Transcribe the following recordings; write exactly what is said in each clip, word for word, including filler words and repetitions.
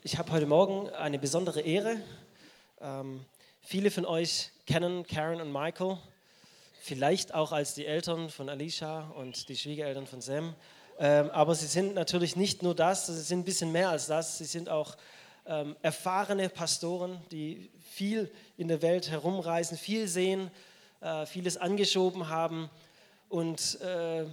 Ich habe heute Morgen eine besondere Ehre. Ähm, viele von euch kennen Karen und Michael, vielleicht auch als die Eltern von Alicia und die Schwiegereltern von Sam. Ähm, aber sie sind natürlich nicht nur das, sie sind ein bisschen mehr als das. Sie sind auch ähm, erfahrene Pastoren, die viel in der Welt herumreisen, viel sehen, äh, vieles angeschoben haben. Und äh,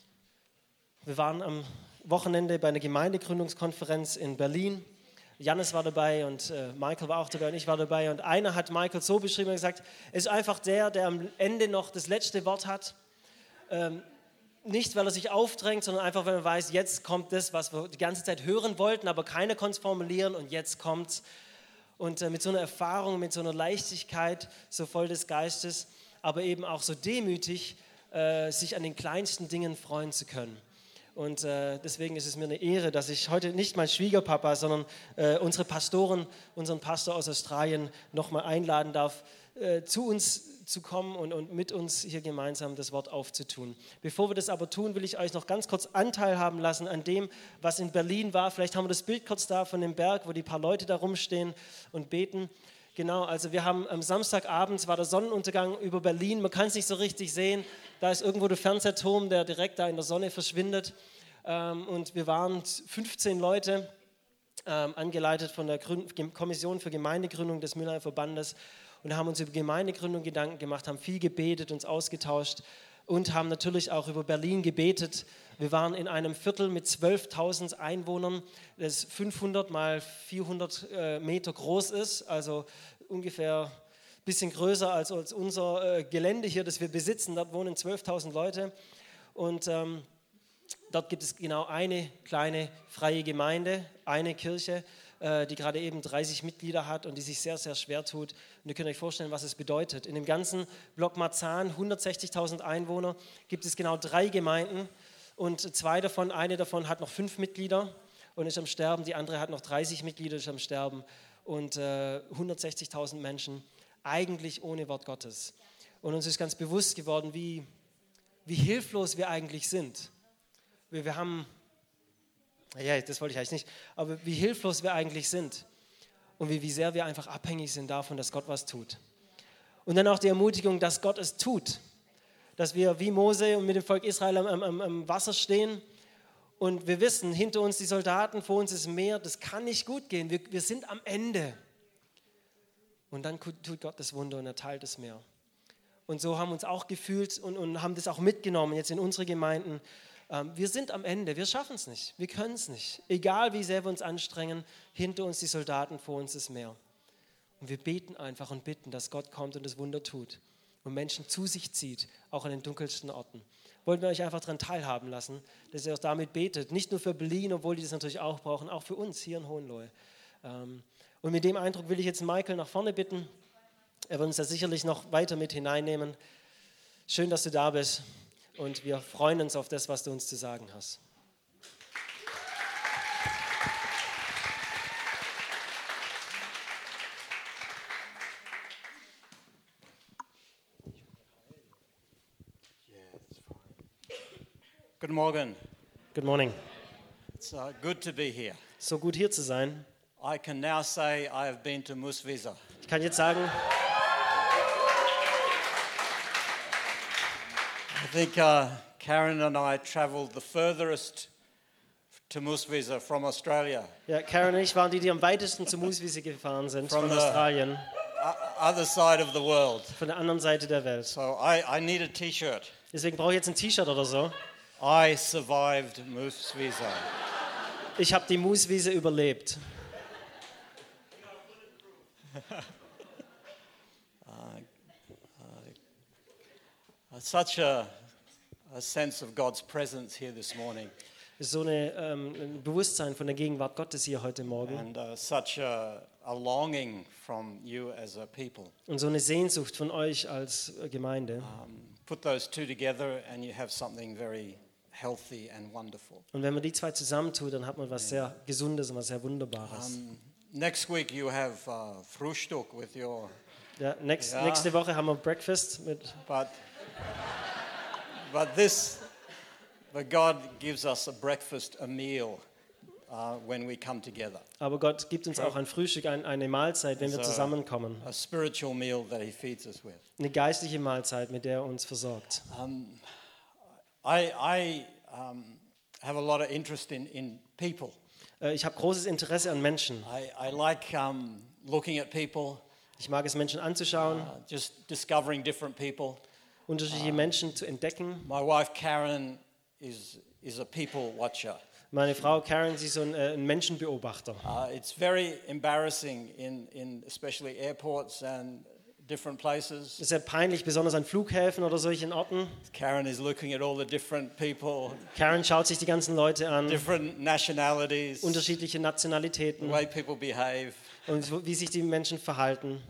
wir waren am Wochenende bei einer Gemeindegründungskonferenz in Berlin. Jannis war dabei und äh, Michael war auch dabei und ich war dabei. Und einer hat Michael so beschrieben und gesagt, er ist einfach der, der am Ende noch das letzte Wort hat. Ähm, nicht, weil er sich aufdrängt, sondern einfach, weil er weiß, jetzt kommt das, was wir die ganze Zeit hören wollten, aber keiner konnte es formulieren und jetzt kommt's. Und äh, mit so einer Erfahrung, mit so einer Leichtigkeit, so voll des Geistes, aber eben auch so demütig, äh, sich an den kleinsten Dingen freuen zu können. Und äh, deswegen ist es mir eine Ehre, dass ich heute nicht mein Schwiegerpapa, sondern äh, unsere Pastoren, unseren Pastor aus Australien nochmal einladen darf, äh, zu uns zu kommen und, und mit uns hier gemeinsam das Wort aufzutun. Bevor wir das aber tun, will ich euch noch ganz kurz Anteil haben lassen an dem, was in Berlin war. Vielleicht haben wir das Bild kurz da von dem Berg, wo die paar Leute da rumstehen und beten. Genau, also wir haben am Samstagabend, war der Sonnenuntergang über Berlin, man kann es nicht so richtig sehen, da ist irgendwo der Fernsehturm, der direkt da in der Sonne verschwindet und wir waren fünfzehn Leute, angeleitet von der Kommission für Gemeindegründung des Mülheimer Verbandes und haben uns über Gemeindegründung Gedanken gemacht, haben viel gebetet, uns ausgetauscht und haben natürlich auch über Berlin gebetet. Wir waren in einem Viertel mit zwölftausend Einwohnern, das fünfhundert mal vierhundert Meter groß ist, also ungefähr ein bisschen größer als unser Gelände hier, das wir besitzen. Dort wohnen zwölftausend Leute und ähm, dort gibt es genau eine kleine freie Gemeinde, eine Kirche, äh, die gerade eben dreißig Mitglieder hat und die sich sehr, sehr schwer tut. Und ihr könnt euch vorstellen, was es bedeutet. In dem ganzen Block Marzahn, hundertsechzigtausend Einwohner, gibt es genau drei Gemeinden. Und zwei davon, eine davon hat noch fünf Mitglieder und ist am Sterben, die andere hat noch dreißig Mitglieder, ist am Sterben und äh, hundertsechzigtausend Menschen, eigentlich ohne Wort Gottes. Und uns ist ganz bewusst geworden, wie, wie hilflos wir eigentlich sind. Wir, wir haben, ja, das wollte ich eigentlich nicht, aber wie hilflos wir eigentlich sind und wie, wie sehr wir einfach abhängig sind davon, dass Gott was tut. Und dann auch die Ermutigung, dass Gott es tut. Dass wir wie Mose und mit dem Volk Israel am, am, am Wasser stehen und wir wissen, hinter uns die Soldaten, vor uns ist Meer, das kann nicht gut gehen, wir, wir sind am Ende. Und dann tut Gott das Wunder und er teilt das Meer. Und so haben wir uns auch gefühlt und, und haben das auch mitgenommen jetzt in unsere Gemeinden. Ähm, wir sind am Ende, wir schaffen es nicht, wir können es nicht. Egal wie sehr wir uns anstrengen, hinter uns die Soldaten, vor uns das Meer. Und wir beten einfach und bitten, dass Gott kommt und das Wunder tut. Und Menschen zu sich zieht, auch an den dunkelsten Orten. Wollten wir euch einfach daran teilhaben lassen, dass ihr auch damit betet. Nicht nur für Berlin, obwohl die das natürlich auch brauchen, auch für uns hier in Hohenlohe. Und mit dem Eindruck will ich jetzt Michael nach vorne bitten. Er wird uns da sicherlich noch weiter mit hineinnehmen. Schön, dass du da bist und wir freuen uns auf das, was du uns zu sagen hast. Good morning. Good morning. It's uh, good to be here. So gut hier zu sein. I can now say I have been to Musvisa. Ich kann jetzt sagen, I think uh, Karen and I travelled the furthest to Musvisa from Australia. ja, Karen und ich waren die, die am weitesten zur Muswiese gefahren sind, From von the- Australien, O- other side of the world. von der anderen Seite der Welt. So I, I need a T-shirt. Deswegen brauche ich jetzt ein T-Shirt oder so. I survived Musvisa. Ich habe die Muswiese überlebt. Such a, a sense of God's presence here this morning, Es ist so eine, ähm, ein Bewusstsein von der Gegenwart Gottes hier heute Morgen and uh, such a, a longing from you as a people. und so eine Sehnsucht von euch als äh, Gemeinde. Um, put those two together and you have something very healthy and wonderful. Und wenn man die zwei zusammentut, dann hat man was sehr Gesundes und was sehr Wunderbares. Um, next week you have uh, Frühstück with your, Ja, next, ja. Nächste Woche haben wir Breakfast mit. but but this, but God gives us a breakfast, a meal uh, when we come together. Aber Gott gibt uns auch ein Frühstück, ein, eine Mahlzeit, wenn wir So- zusammenkommen. A spiritual meal that he feeds us with. Eine geistliche Mahlzeit, mit der er uns versorgt. Um, I, I um, have a lot of interest in, in people. Äh, Ich habe großes Interesse an Menschen. I, I like um, looking at people, Ich mag es, Menschen anzuschauen, uh, just discovering different people. unterschiedliche Menschen zu entdecken. My wife Karen is, is a people watcher. Meine Frau Karen, sie ist so ein, äh, ein Menschenbeobachter. Uh, it's very embarrassing in, in especially airports and different places. Es ist sehr peinlich, besonders an Flughäfen oder solchen Orten. Karen is looking at all the different people, Karen schaut sich die ganzen Leute an, different nationalities, unterschiedliche the Nationalitäten way people behave. und wo- wie sich die Menschen verhalten.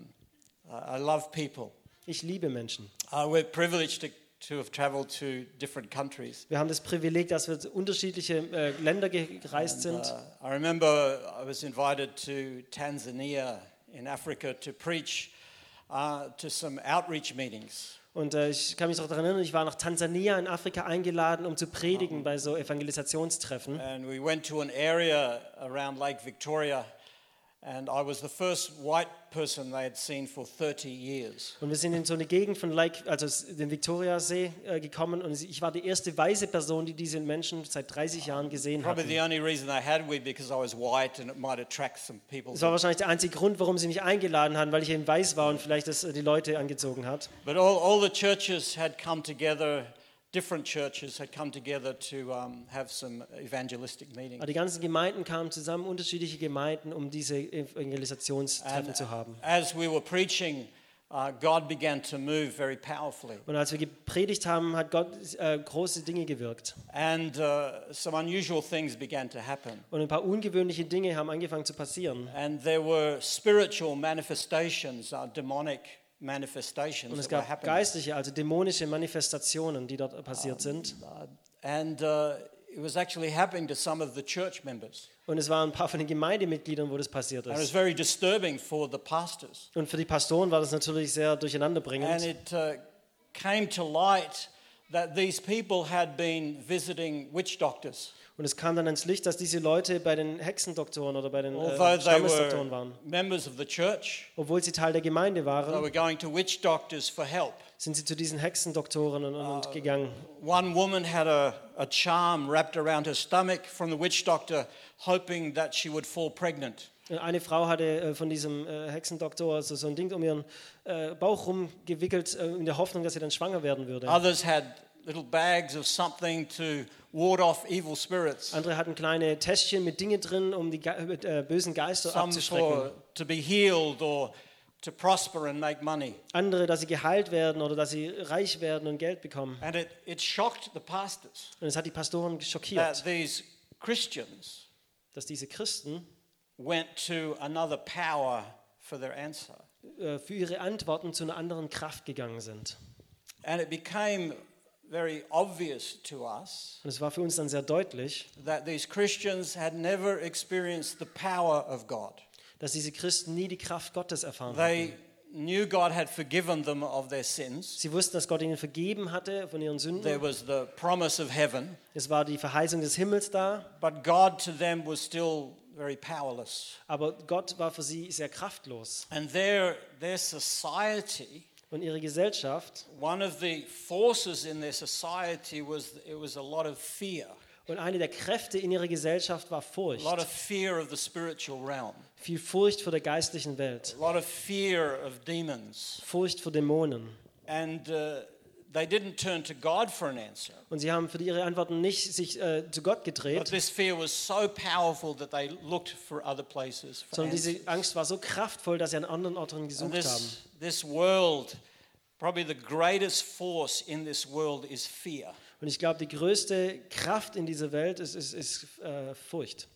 I I love people. Ich liebe Menschen. Uh, we're privileged to, to have traveled to different countries. Wir haben das Privileg, dass wir zu unterschiedliche äh, Länder gereist sind. Uh, I remember I was invited to Tanzania in Africa to preach uh, to some outreach meetings. Und äh, ich kann mich auch daran erinnern, ich war nach Tansania in Afrika eingeladen, um zu predigen bei so Evangelisationstreffen. And we went to an area around Lake Victoria, and I was the first white person they had seen for thirty years. Und wir sind in so eine Gegend von Lake, also den Victoriasee äh, gekommen und ich war die erste weiße Person, die diese Menschen seit dreißig Jahren gesehen Probably hat. the only reason they had me because I was white and it might attract some people. Das war wahrscheinlich der einzige Grund, warum sie mich eingeladen haben, weil ich eben weiß war und vielleicht das äh, die Leute angezogen hat. But all, all the churches had come together, different churches had come together to um, have some evangelistic meetings. Aber die ganzen Gemeinden kamen zusammen, unterschiedliche Gemeinden, um diese Evangelisationstreffen And zu haben. as we were preaching, uh, God began to move very powerfully. Und als wir gepredigt haben, hat Gott äh, große Dinge gewirkt. And uh, some unusual things began to happen. Und ein paar ungewöhnliche Dinge haben angefangen zu passieren. And there were spiritual manifestations, uh, demonic manifestations Und es that were gab happening. geistliche, also dämonische Manifestationen, die dort passiert sind. Uh, and uh, it was actually happening to some of the church members. Und es waren ein paar von den Gemeindemitgliedern, wo das passiert And it was ist. very disturbing for the pastors. Und für die Pastoren war das natürlich sehr And durcheinanderbringend. it uh, came to light that these people had been visiting witch doctors. Und es kam dann ans Licht, dass diese Leute bei den Hexendoktoren oder bei den Although äh, they Stammesdoktoren were waren. members of the church, Obwohl sie Teil der Gemeinde they waren, were going to witch doctors for help. sind sie zu diesen Hexendoktoren und, und gegangen. One woman had a, a charm wrapped around her stomach from the witch doctor, hoping that she would fall pregnant. Eine Frau hatte äh, von diesem äh, Hexendoktor so, so ein Ding um ihren äh, Bauch rumgewickelt, äh, in der Hoffnung, dass sie dann schwanger werden würde. Others had little bags of something to ward off evil spirits. Andere hatten kleine Täschchen mit Dingen drin, um die Ge äh, bösen Geister Some abzuschrecken. for to be healed or to prosper and make money. Andere, dass sie geheilt werden oder dass sie reich werden und Geld bekommen. And it, it shocked the pastors Und es hat die Pastoren that schockiert, these Christians dass diese Christen went to another power for their answer. äh, für ihre Antworten zu einer anderen Kraft gegangen sind. And it became very obvious to us Und es war für uns dann sehr deutlich, that these Christians had never experienced the power of God. dass diese Christen nie die Kraft Gottes erfahren They hatten. knew God had forgiven them of their sins. Sie wussten, dass Gott ihnen vergeben hatte von ihren There Sünden. was the promise of heaven, Es war die Verheißung des Himmels da, but God to them was still very powerless. aber Gott war für sie sehr kraftlos. And their, their society, Und ihre Gesellschaft, one of the forces in their society was it was a lot of fear, und eine der Kräfte in ihrer Gesellschaft war a Furcht. lot of fear of the spiritual realm, Viel Furcht vor der geistlichen Welt, a lot of fear of demons. Furcht vor Dämonen. And uh, they didn't turn to God for an answer. Und sie haben für ihre Antworten nicht sich äh, zu Gott But gedreht, this fear was so powerful that they looked for other places for sondern answers. diese Angst war so kraftvoll, dass sie an anderen Orten And gesucht this, haben. this world, probably the greatest force in this world is fear. Und ich glaube, die größte Kraft in dieser Welt ist, ist, ist äh, Furcht.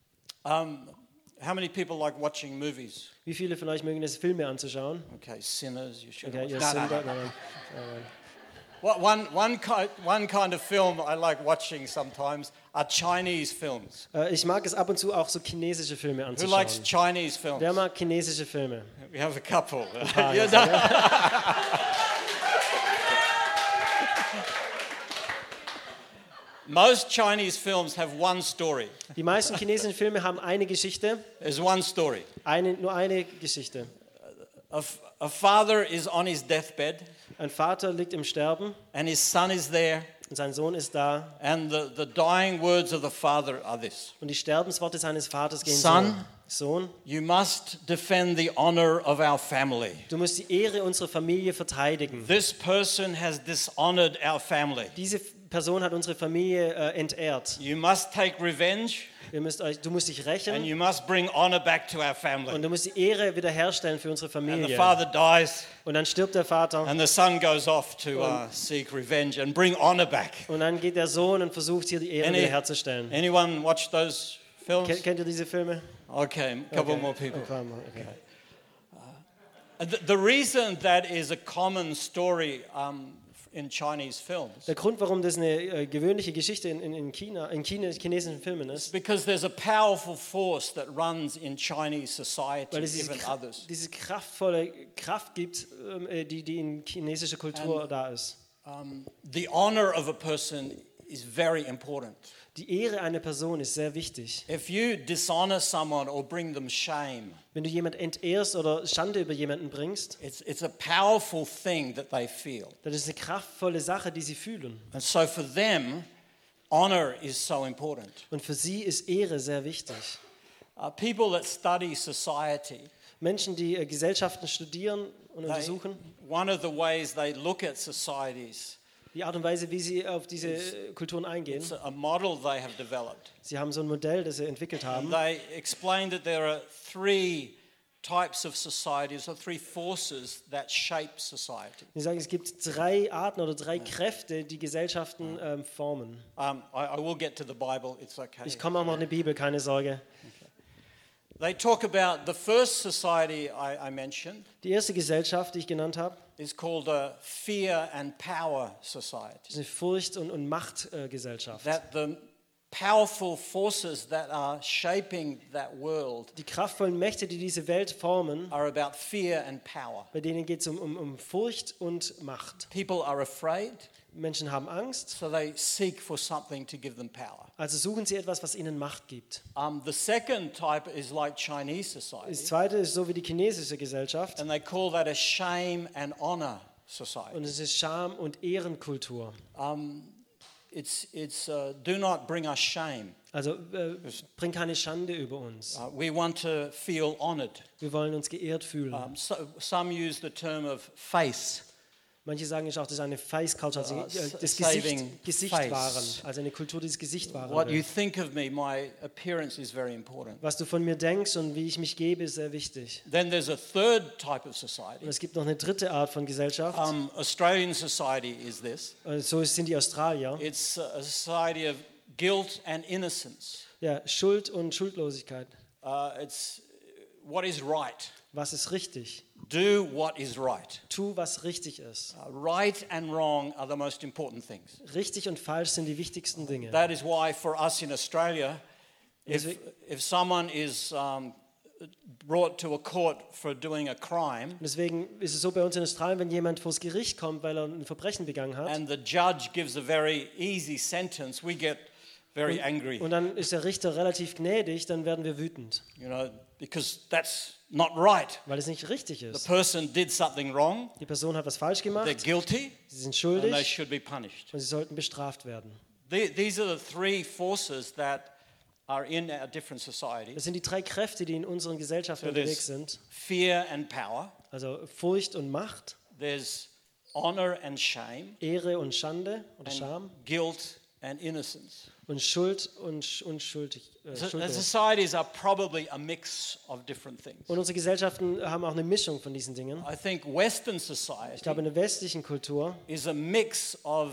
Um, how many people like watching movies? Wie viele von euch mögen es, Filme anzuschauen? Okay, sinners, you should Okay, watch. ihr No, no, Sünder. no. Nein, nein. Nein, nein. Well, One, one, kind, one kind of film I like watching sometimes are Chinese films. Äh, Ich mag es ab und zu auch so chinesische Filme Who likes anzuschauen. Chinese films? Wer mag chinesische Filme? We have a couple. paar, You yes, know? Most Chinese films have one story. Die meisten chinesischen Filme haben eine Geschichte, There's one story. eine, nur eine Geschichte. A, f- a father is on his deathbed, Ein Vater liegt im Sterben and his son is there, und sein Sohn ist da. and the, the dying words of the father are this: Und die Sterbensworte seines Vaters gehen Son. so. Sohn, You must defend the honor of our family. du musst die Ehre unserer Familie verteidigen. This person has dishonored our family. Diese Person hat unsere Familie äh, entehrt. You must take revenge, Ihr müsst euch, du musst dich and rächen you must bring honor back to our und family. du musst die Ehre wiederherstellen für unsere And the Familie. father dies, Und dann stirbt der Vater and the son goes off to uh, seek revenge and bring honor back. und dann geht der Sohn und versucht hier die Ehre Any- wiederherzustellen. Anyone watch those films? Kennt, kennt ihr diese Filme? Okay, a couple Okay. more people. Okay, okay. The, the reason that is a common story um, in Chinese films Der Grund, warum das eine äh, gewöhnliche Geschichte in, in, in China, in China, chinesischen Filmen is ist, because there's a powerful force that runs in Chinese society, weil es diese, even Kra- others. diese kraftvolle Kraft gibt, ähm, äh, die, die in chinesischer Kultur da ist. Um, the honor of a person is very important. Die Ehre einer Person ist sehr wichtig. If you dishonor someone or bring them shame, Wenn du jemanden entehrst oder Schande über jemanden bringst, it's, it's a powerful thing that they feel. dann ist es eine kraftvolle Sache, die sie fühlen. And so for them, honor is so important. Und für sie ist Ehre sehr wichtig. Uh, people that study society, Menschen, die äh, Gesellschaften studieren und they, untersuchen, one of the ways they look at societies, die Art und Weise, wie sie auf diese äh, Kulturen eingehen. it's a model they have developed. Sie haben so ein Modell, das sie entwickelt haben. They explain that there are three types of societies or three forces that shape society. Sie sagen, es gibt drei Arten oder drei Kräfte, die Gesellschaften ähm, formen. Um, I, I will get to the Bible, it's okay. Ich komme auch noch in die Bibel, keine Sorge. They talk about the first society I, I mentioned Die erste Gesellschaft, die ich genannt habe, is called a fear and power society. ist eine Furcht- und, und Machtgesellschaft. That the powerful forces that are shaping that world Die kraftvollen Mächte, die diese Welt formen, are about fear and power. bei denen geht es um, um, um Furcht und Macht. People are afraid, Menschen haben Angst, so they seek for something to give them power. also suchen sie etwas, was ihnen Macht gibt. Um, the second type is like Chinese Das society, zweite ist so wie die chinesische Gesellschaft and they call that a shame and honor society. und es ist Scham- und Ehrenkultur. Um, it's it's uh, do not bring us shame. Also äh, bring keine Schande über uns. Uh, we want to feel honored. Wir wollen uns geehrt fühlen. Um, so, some use the term of face. Manche sagen es auch, das ist eine Face Culture, also Uh, äh, das saving Gesicht, Gesicht face. wahren, also eine Kultur, die das Gesicht wahren What you will. think of me, my appearance is very important. Was du von mir denkst und wie ich mich gebe, ist sehr wichtig. Then there's a third type of society. Und es gibt noch eine dritte Art von Gesellschaft. Um, Australian society is this. Äh, So sind die Australier. It's a society of guilt and innocence. Ja, Schuld und Schuldlosigkeit. Uh, it's what is right. Was ist richtig? Do what is right. Tu, was richtig ist. Uh, right and wrong are the most important things. Richtig und falsch sind die wichtigsten Dinge. That is why for us in Australia, if, Deswegen- if someone is um, brought to a court for doing a crime Und deswegen ist es so bei uns in Australien, wenn jemand vors Gericht kommt, weil er ein Verbrechen begangen hat, and the judge gives a very easy sentence, we get very angry, und dann ist der Richter relativ gnädig, dann werden wir wütend, you know, because that's not right. weil es nicht richtig The ist. person did something wrong, Die Person hat was falsch they're gemacht, guilty, sie sind and they schuldig should be punished. und sie sollten bestraft werden. The- These are the three forces that are in our different societies. Das sind die drei Kräfte, die in unseren Gesellschaften So unterwegs there's sind. fear and power, Also Furcht und Macht, there's honor and shame, Ehre und Schande oder and Scham guilt and innocence. und Schuld und sch- unschuldig. Äh, So, the schuldlos. societies are probably a mix of different things. Und unsere Gesellschaften haben auch eine Mischung von diesen Dingen. I think Western Ich society glaube, in der westlichen Kultur is a mix of,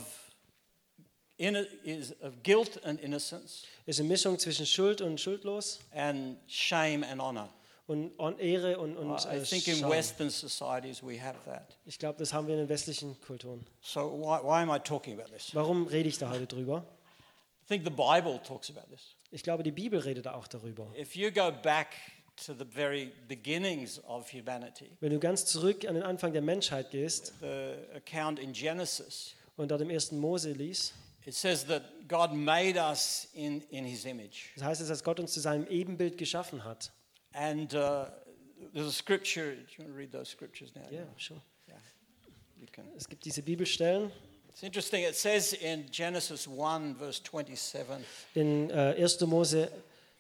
inno- is of guilt and innocence ist eine Mischung zwischen Schuld und schuldlos and shame and honor. und on Ehre und, und I äh, think in Scham. Western societies we have that. Ich glaube, das haben wir in den westlichen Kulturen. So why, why am I talking about this? Warum rede ich da heute drüber? I think the Bible talks about this. Ich glaube, die Bibel redet da auch darüber. If you go back to the very beginnings of humanity, Wenn du ganz zurück an den Anfang der Menschheit gehst the account in Genesis, und dort im ersten Mose liest, it says that God made us in, in his image. Das heißt, dass Gott uns zu seinem Ebenbild geschaffen hat. And uh, there's a scripture, do you want to read those scriptures now? Ja, schon. Yeah, you can. Es gibt diese Bibelstellen It's interesting, it says in Genesis one verse twenty-seven. in äh, erster Mose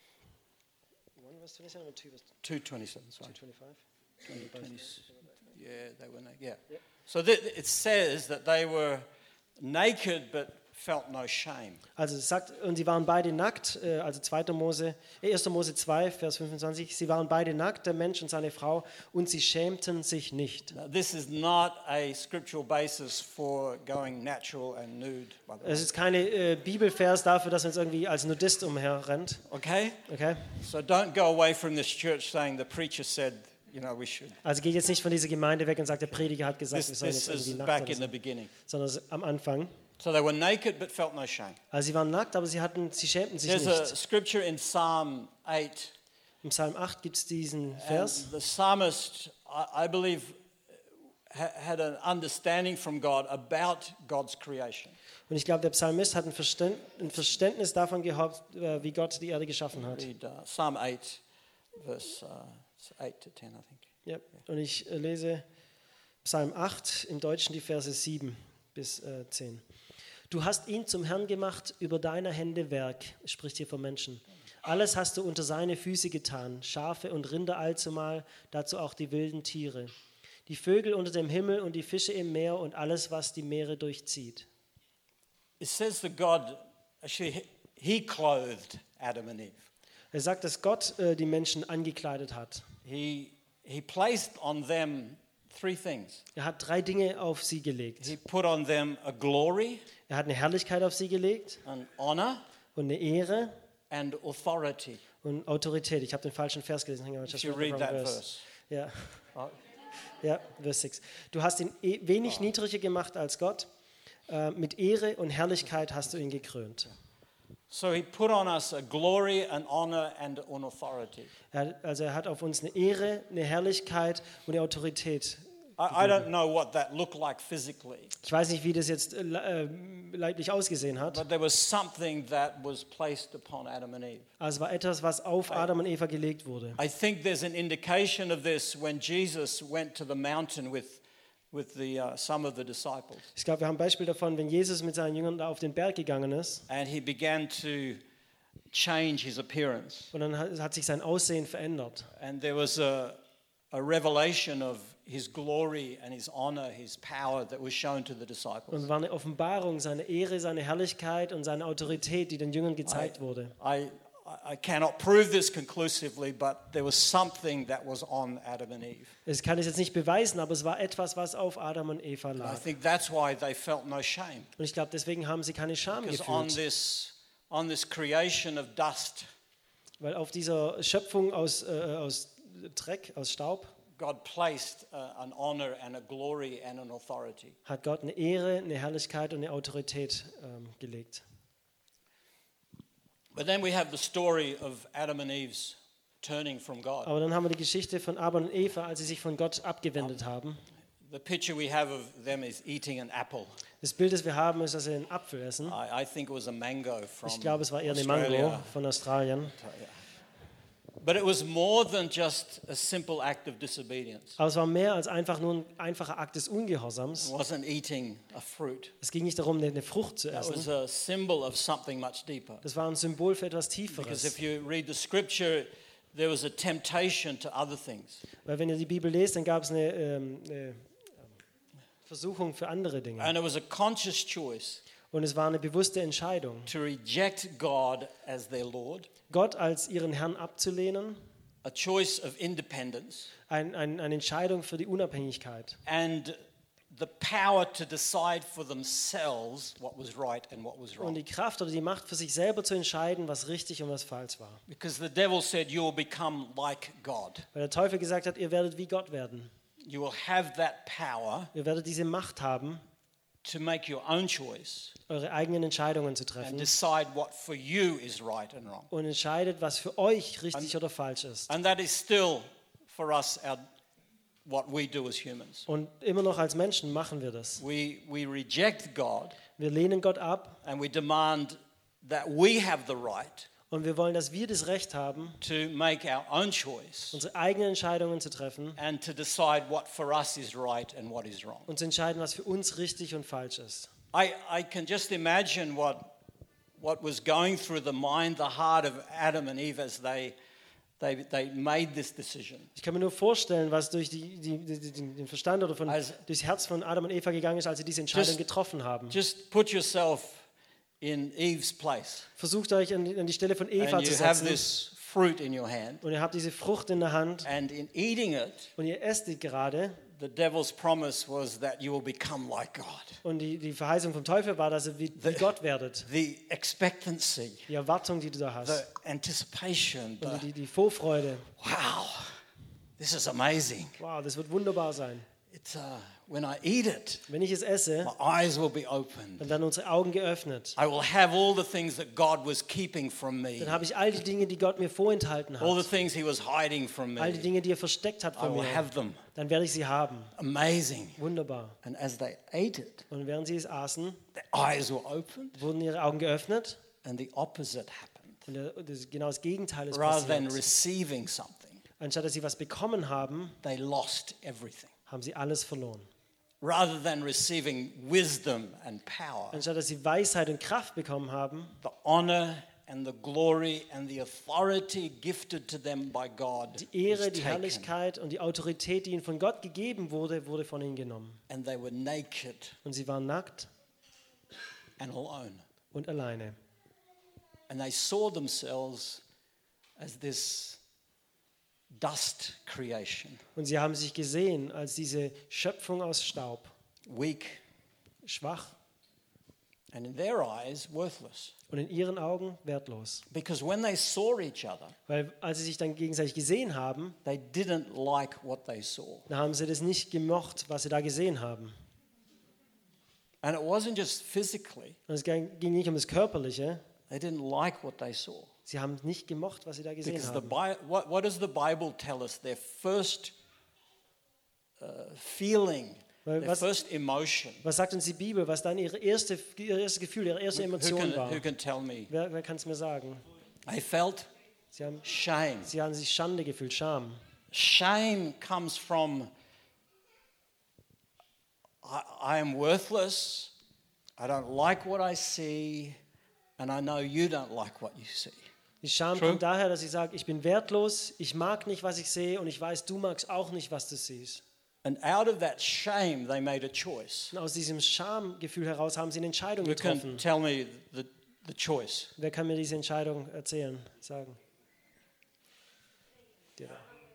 two twenty-seven, sorry. two twenty-five. twenty, yeah, they were naked. Yeah. yeah. So th- it says that they were naked but felt no shame. Also es sagt, und sie waren beide nackt, äh, also zweiter Mose, äh, erster Mose zwei, Vers fünfundzwanzig, sie waren beide nackt, der Mensch und seine Frau, und sie schämten sich nicht. Now, this is not a scriptural basis for going natural and nude, by the way. Es ist keine äh, Bibelvers dafür, dass man jetzt irgendwie als Nudist umherrennt. Okay? Okay? So don't go away from this church saying the preacher said, you know, we should. Also geht jetzt nicht von dieser Gemeinde weg und sagt, der Prediger hat gesagt, This, wir sollen this jetzt irgendwie is nackt back oder in the so, beginning. sondern es ist am Anfang. So they were naked but felt no shame. Also sie waren nackt, aber sie hatten, sie schämten sich There's a nicht. scripture in Psalm eight. Im Psalm acht gibt es diesen And Vers. the psalmist, I, I believe, ha, had an understanding from God about God's creation. Und ich glaube, der Psalmist hat ein, Verständ, ein Verständnis davon gehabt, äh, wie Gott die Erde geschaffen hat. Read uh, Psalm eight, verse uh, eight to ten, I think. Ja. Und ich äh, lese Psalm acht, im Deutschen die Verse sieben bis zehn. Du hast ihn zum Herrn gemacht über deiner Hände Werk, spricht hier vom Menschen. Alles hast du unter seine Füße getan, Schafe und Rinder allzumal, dazu auch die wilden Tiere. Die Vögel unter dem Himmel und die Fische im Meer und alles, was die Meere durchzieht. It says that God, actually, he clothed Adam and Eve. Er sagt, dass Gott äh, die Menschen angekleidet hat. He, he placed on them three things. Er hat drei Dinge auf sie gelegt. He put on them a glory, Er hat eine Herrlichkeit auf sie gelegt an honor, und eine Ehre and authority. und Autorität. Ich habe den falschen Vers gelesen. Hang on, I If just you read the read wrong that verse. verse. Ja, Oh, ja, Vers sechs. Du hast ihn eh- wenig niedriger gemacht als Gott. Äh, mit Ehre und Herrlichkeit hast du ihn gekrönt. So he put on us a glory, an honor, and an authority. Er, also er hat auf uns eine Ehre, eine Herrlichkeit und eine Autorität. I, I don't know what that looked like physically, Ich weiß nicht, wie das jetzt äh, le- äh, leiblich ausgesehen hat. but there was something that was placed upon Adam and Eve. Aber es war etwas, was auf Adam und Eva gelegt wurde. I think there's an indication of this when Jesus went to the mountain with, with the, uh, some of the disciples. Ich glaube, wir haben ein Beispiel davon, wenn Jesus mit seinen Jüngern da auf den Berg gegangen ist And he began to change his appearance. und dann hat, hat sich sein Aussehen verändert. And there was a, a revelation of his glory and his honor, his power that was shown to the Und disciples. es war eine Offenbarung, seine Ehre, seine Herrlichkeit und seine Autorität, die den Jüngern gezeigt wurde. I, I cannot prove this conclusively, but there was something that was on Adam and Eve. Ich kann es jetzt nicht beweisen, aber es war etwas, was auf Adam und Eva I lag. think that's why they felt no shame. Und ich glaube, deswegen haben sie keine Scham Because on gefühlt. this, on this creation of dust, Weil auf dieser Schöpfung aus, äh, aus Dreck, aus Staub, God placed uh, an honor and a glory and an authority. hat Gott eine Ehre, eine Herrlichkeit und eine Autorität ähm, gelegt. But then we have the story of Adam and Eve's turning from God. Aber dann haben wir die Geschichte von Adam und Eva, als sie sich von Gott abgewendet haben. The picture we have of them is eating an apple. Das Bild, das wir haben, ist, dass sie einen Apfel essen. I, I think it was a mango from Ich glaube, es war eher eine Australia. Mango von Australien. But it was more than just a simple act of disobedience. Aber es war mehr als einfach nur ein einfacher Akt des It Ungehorsams. wasn't eating a fruit. Es ging nicht darum, eine Frucht zu That was essen. a symbol of something much deeper. Das war ein Symbol für etwas Because Tieferes. if you read the scripture, there was a temptation to other things. Weil wenn ihr die Bibel lest, dann gab es eine, ähm, eine Versuchung für andere Dinge. And it was a conscious choice Und es war eine bewusste Entscheidung, to reject God as their Lord, Gott als ihren Herrn abzulehnen, a choice of independence, ein, ein, eine Entscheidung für die Unabhängigkeit and the power to decide for themselves what was right and what was und wrong. die Kraft oder die Macht für sich selber zu entscheiden, was richtig und was falsch war. Because the devil said, you will become like God. Weil der Teufel gesagt hat, ihr werdet wie Gott werden. You will have that power Ihr werdet diese Macht haben, to make your own choice eure eigenen Entscheidungen zu and treffen decide what for you is right and wrong. und entscheidet, was für euch richtig oder falsch ist. And that is still for us our, what we do as humans. Und immer noch als Menschen machen wir das. We, we reject God Wir lehnen Gott ab and we demand that we have the right und wir wollen, dass wir das Recht haben, to make our own choice unsere eigenen Entscheidungen zu treffen and to decide what for us is right and what is wrong. und zu entscheiden, was für uns richtig und falsch ist. I, I can just imagine what, what was going through the mind, the heart of Adam and Eve as they, they, they made this decision. Ich kann mir nur vorstellen, was durch die, die, die, die, den Verstand oder von, Also- durchs Herz von Adam und Eva gegangen ist, als sie diese Entscheidung Just- getroffen haben. Just put yourself in Eve's place. Versucht euch an die, an die Stelle von Eva And zu you have setzen this fruit in your hand. und ihr habt diese Frucht in der Hand And in eating it, und ihr esst die gerade the devil's promise was that you will become like God. und die, die Verheißung vom Teufel war, dass ihr wie, wie Gott werdet. The expectancy, Die Erwartung, die du da the hast anticipation, und the, die, die Vorfreude. wow, this is amazing. Wow, das wird wunderbar sein. It's, uh, when I eat it, Wenn ich es esse, my eyes will be opened. dann werden unsere Augen geöffnet. I will have all the things that God was keeping from me, Dann habe ich all die Dinge, die Gott mir vorenthalten all the hat. things He was hiding from All die me. Dinge, die er versteckt hat I von will mir. have them. Dann werde ich sie haben. Amazing. Wunderbar. And as they ate it, Und während sie es aßen, their eyes were opened, wurden ihre Augen geöffnet. and the opposite happened. Und der, das, genau das Gegenteil ist Rather than passiert. receiving something, Anstatt dass sie was bekommen haben, they lost everything. haben sie alles verloren. Rather than receiving wisdom and power, Anstatt dass sie Weisheit und Kraft bekommen haben, the honor and the glory and the authority gifted to them by God die Ehre, was die taken, Herrlichkeit und die Autorität, die ihnen von Gott gegeben wurde, wurde von ihnen genommen. and they were naked Und sie waren nackt and alone. und alleine. And they saw themselves as this dust creation, Und sie haben sich gesehen als diese Schöpfung aus Staub, weak, schwach and in their eyes, worthless. und in ihren Augen wertlos. Because when they saw each other, Weil als sie sich dann gegenseitig gesehen haben, they didn't like what they saw. da haben sie das nicht gemocht, was sie da gesehen haben. And it wasn't just physically, Und es ging ging nicht um das Körperliche. they didn't like what they saw. Sie haben nicht gemocht, was sie da gesehen Because the haben. Bi- what, what does the Bible tell us? Their first uh, feeling, Weil their was- first emotion. Was sagt uns die Bibel? Was dann ihre erste, ihr erstes Gefühl, ihre erste Who Emotion can, war? who can tell me? Wer, wer kann es mir sagen? They felt Sie haben, shame. sie haben sich Schande gefühlt, Scham. Shame comes from I, I am worthless, I don't like what I see, and I know you don't like what you see. Die Scham True. kommt daher, dass ich sage, ich bin wertlos, ich mag nicht, was ich sehe und ich weiß, du magst auch nicht, was du siehst. And out of that shame, they made a choice. Und aus diesem Schamgefühl heraus haben sie eine Entscheidung You can getroffen. tell me the, the choice. Wer kann mir diese Entscheidung erzählen, sagen? Der.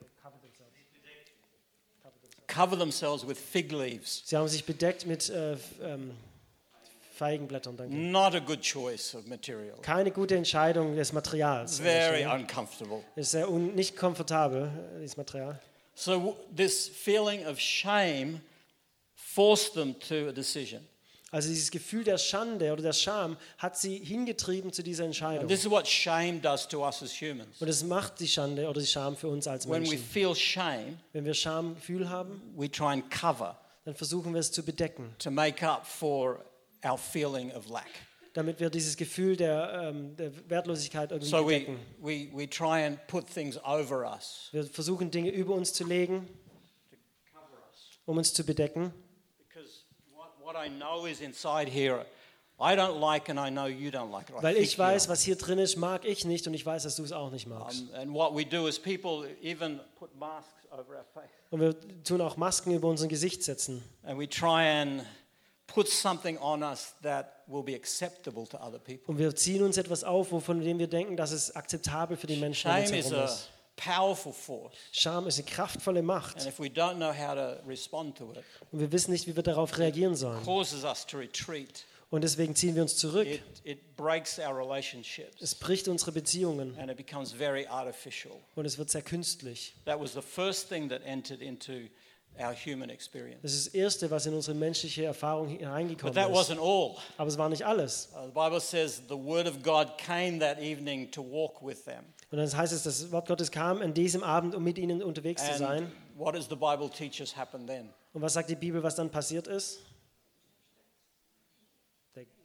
Cover themselves with fig leaves. Sie haben sich bedeckt mit äh, f- ähm, Feigenblättern. Danke. Not a good choice of material. Keine gute Entscheidung des Materials. Very Ja. uncomfortable. Ist sehr un nicht komfortabel, äh, dieses Material. So w- this feeling of shame forced them to a decision. Also dieses Gefühl der Schande oder der Scham hat sie hingetrieben zu dieser Entscheidung. And this is what shame does to us as humans. Und es macht die Schande oder die Scham für uns als When we Menschen. feel shame, Wenn wir Schamgefühl haben, we try and cover dann versuchen wir es zu bedecken, to make up for our feeling of lack. damit wir dieses Gefühl der, ähm, der Wertlosigkeit irgendwie So we, bedecken. we, we try and put things over us, Wir versuchen Dinge über uns zu legen, um uns zu bedecken. because what, what I know is inside here, I don't like and I know you don't like it. I Weil think ich you weiß, don't. was hier drin ist, mag ich nicht und ich weiß, dass du es auch nicht magst. Um, and what we do is people even put masks over our face. Und wir tun auch Masken über unser Gesicht setzen. And we try and put something on us that will be acceptable to other people. Und wir ziehen uns etwas auf, wovon dem wir denken, dass es akzeptabel für die Menschen um uns Shame is herum a ist. powerful force. Scham ist eine kraftvolle Macht. And if we don't know how to respond to it, Und wir wissen nicht, wie wir darauf reagieren sollen. it causes us to retreat. Und deswegen ziehen wir uns zurück. It, it breaks our relationships Es bricht unsere Beziehungen and it becomes very artificial. und es wird sehr künstlich. That was the first thing that entered into our human experience. Das ist das Erste, was in unsere menschliche Erfahrung But hineingekommen that ist. wasn't all. Aber es war nicht alles. Uh, the Bible says the word of God came that evening to walk with them. Und dann heißt es, das Wort Gottes kam an diesem Abend, um mit ihnen unterwegs zu And sein. what does the Bible teach us happened then? Und was sagt die Bibel, was dann passiert ist? Der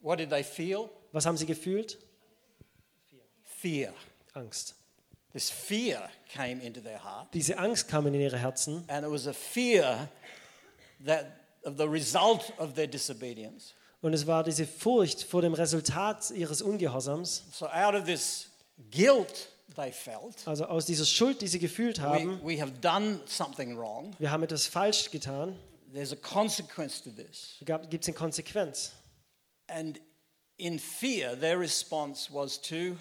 what did they feel? Was haben sie gefühlt? Fear. Angst. This fear came into their heart. Diese Angst kam in ihre Herzen. And it was a fear that of the result of their disobedience. Und es war diese Furcht vor dem Resultat ihres Ungehorsams. So out of this guilt they felt, Also aus dieser Schuld, die sie gefühlt haben, we, we have done something wrong. wir haben etwas falsch getan. There's a consequence to this. Gibt es eine Konsequenz? And in fear, their response was to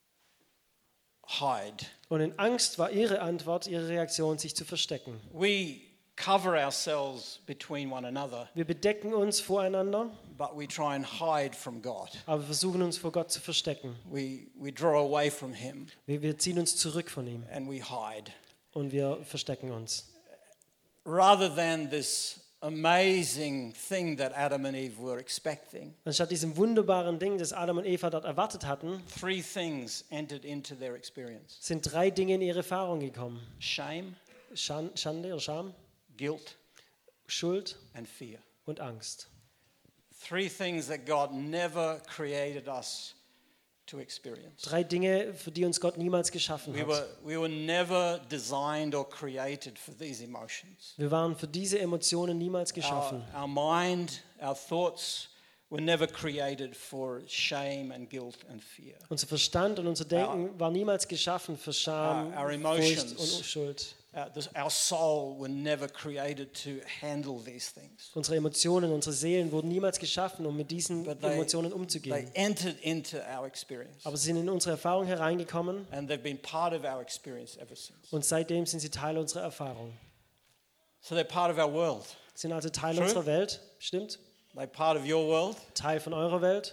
hide. Und in Angst war ihre Antwort, ihre Reaktion, sich zu verstecken. We cover ourselves between one another, Wir bedecken uns voreinander, but we try and hide from God. aber wir versuchen uns vor Gott zu verstecken. We, we draw away from Him Wir, wir ziehen uns zurück von ihm and we hide. und wir verstecken uns. Rather than this amazing thing that Adam and Eve were expecting, Anstatt diesem wunderbaren Ding, das Adam und Eva dort erwartet hatten, three things entered into their experience: sind drei Dinge in ihre Erfahrung gekommen. shame, Schan- Schande oder Scham, guilt, Schuld and fear. und Angst. Three things that God never created us to experience. Drei Dinge, für die uns Gott niemals geschaffen We hat. were, we were never designed or created for these emotions. Wir waren für diese Emotionen niemals geschaffen. Our, our mind, our thoughts were never created for shame and guilt and fear. Unser Verstand und unser Denken war niemals geschaffen für Scham, Our- our Furcht emotions. und Schuld. Uh, this, our soul were never created to handle these things. Unsere Emotionen, unsere Seelen wurden niemals geschaffen, um mit diesen But they, Emotionen they umzugehen. entered into our experience. Aber sie sind in unsere Erfahrung hereingekommen And they've been part of our experience ever since. und seitdem sind sie Teil unserer Erfahrung. So they're part of our world. Sie sind also Teil True. unserer Welt, stimmt? They're part of your world. Teil von eurer Welt.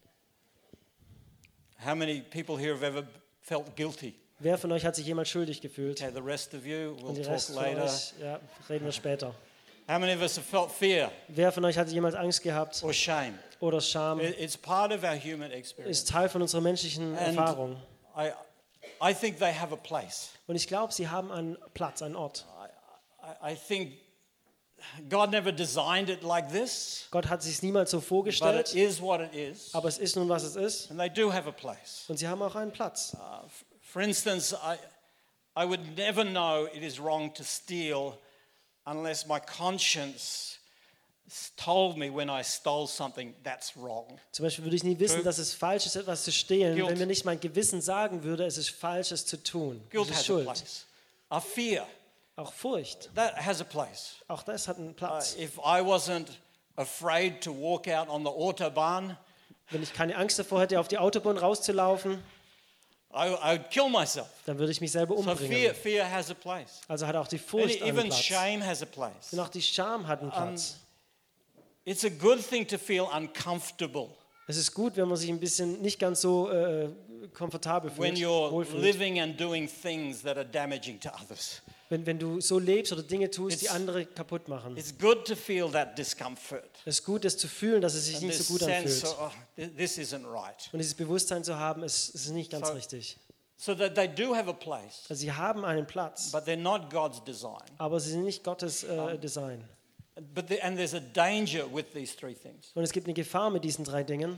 How many people here have ever felt guilty? Wer von euch hat sich jemals schuldig gefühlt? Okay, the rest of you, Und we'll die talk Rest von later. euch, ja, reden wir später. How many of us have felt fear Wer von euch hat jemals Angst gehabt or shame? oder Scham? It- It's part of our human experience. Ist Teil von unserer menschlichen And Erfahrung. I, I think they have a place. Und ich glaube, sie haben einen Platz, einen Ort. I, I think God never designed it like this, Gott hat sich es niemals so but it vorgestellt, is what it is. aber es ist nun, was es ist. And they do have a place. Und sie haben auch einen Platz. Uh, f- for instance, I, I would never know it is wrong to steal unless my conscience s- told me when I stole something that's wrong. Zum Beispiel würde ich nie wissen, True. dass es falsch ist, etwas zu stehlen, Guilt. wenn mir nicht mein Gewissen sagen würde, es ist falsch, es zu tun. Guilt Das ist has a Schuld. place. A fear, Auch Furcht. that has a place. Auch das hat einen Uh, Platz. if I wasn't afraid to walk out on the Autobahn, Wenn ich keine Angst davor hätte, auf die Autobahn rauszulaufen, I, I would kill myself. dann würde ich mich selber So fear, umbringen. fear has a place. Also hat auch die And Furcht einen even Platz. shame has a place. Und auch die Scham hat einen Platz. It's a good thing to feel uncomfortable Es ist gut, wenn man sich ein bisschen nicht ganz so äh, komfortabel when fühlt, you're wohlfühlt. living and doing things that are damaging to others. Wenn, wenn du so lebst oder Dinge tust, die It's- andere kaputt machen. It's good to feel that discomfort. Es ist gut, das zu fühlen, dass es sich And nicht this so gut sense, anfühlt. of, oh, thi- this isn't right. Und dieses Bewusstsein zu haben, ist, ist nicht ganz So- richtig. So that they do have a place, Also sie haben einen Platz, but they're not God's design. aber sie sind nicht Gottes äh, Design. But the, and there's a danger with these three things. Und es gibt eine Gefahr mit diesen drei Dingen.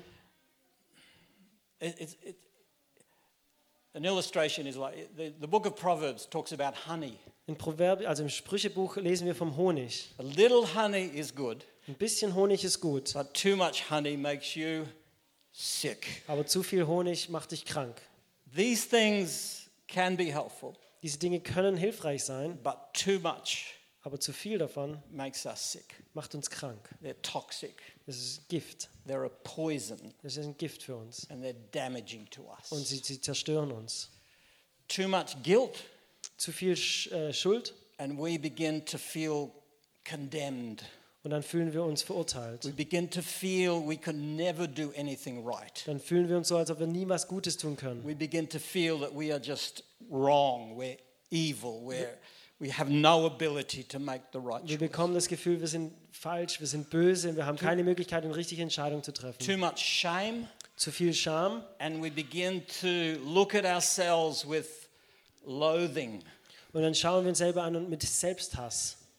It, it, it, an illustration is like the, the book of Proverbs talks about honey. In Proverb, also im Sprüchebuch lesen wir vom Honig. A little honey is good, Ein bisschen Honig ist gut, but too much honey makes you sick. aber zu viel Honig macht dich krank. These things can be helpful, Diese Dinge können hilfreich sein, but too much aber zu viel davon makes us sick. macht uns krank. They're toxic, Das ist Gift. they're a poison, Das ist ein Gift für uns. and they're damaging to Und us. sie, sie zerstören uns. Too much guilt, Zu viel Sch äh, Schuld and we begin to feel condemned. und dann fühlen wir uns verurteilt. We begin to feel we can never do anything right. Dann fühlen wir uns so, als ob wir nie was Gutes tun können. We begin to feel that we are just wrong, we're evil, we're, we have no ability to make the right Wir choice. bekommen das Gefühl, wir sind falsch, wir sind böse, wir haben keine Möglichkeit, eine richtige Entscheidung zu treffen. Too much shame, Zu viel Scham and we begin to look at ourselves with loathing. und dann schauen wir uns selber an und mit Selbsthass.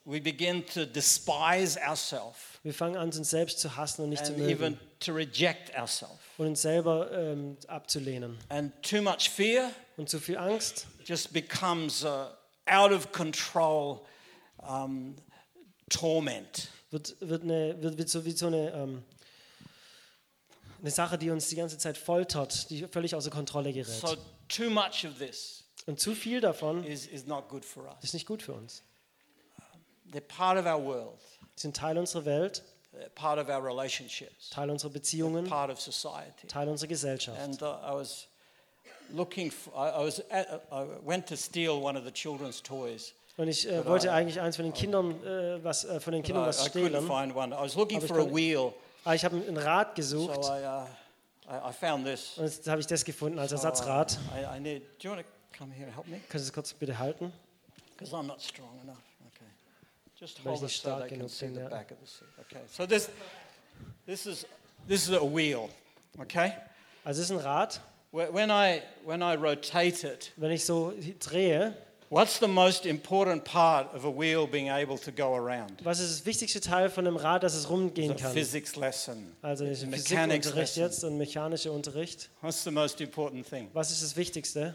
we begin to despise ourselves Wir fangen an, uns selbst zu hassen und nicht zu and mögen even to reject ourselves. und uns selber ähm, abzulehnen. And too much fear Und zu viel Angst just becomes a out of control um, torment. wird, wird, eine, wird, wird so wie so eine, ähm, eine Sache, die uns die ganze Zeit foltert, die völlig außer Kontrolle gerät. So too much of this Und zu viel davon is, is not good for us. ist nicht gut für uns. They're part of our world, Sie sind Teil unserer Welt, they're part of our relationships, Teil unserer Beziehungen, part of society. Teil unserer Gesellschaft. And uh, I was looking, for, I, I was at, I went to steal one of the children's toys. Und ich äh, wollte eigentlich eins von den Kindern, äh, was, äh, von den But Kindern I, was I couldn't stehlen. find one. I was looking Aber ich for a konnte- wheel, Aber ich habe ein Rad so gesucht I, uh, I, I found this. und jetzt habe ich das gefunden als So, uh, Ersatzrad. I, I need. Do you want to come here and help me? Könntest du es kurz bitte halten? Because I'm not strong enough. Okay. Just Weil ich hold it nicht so stark they can genug see bin, the ja. back of the seat. Okay. So this, this is this is a wheel. Okay. Also es ist ein Rad. Wh- When I when I rotate it, Wenn ich so drehe, what's the most important part of a wheel being able to go around? was ist das wichtigste Teil von einem Rad, dass es rumgehen It's a kann? physics lesson. Also It's a mechanics Physikunterricht lesson. jetzt und mechanischer Unterricht. What's the most important thing? Was ist das Wichtigste?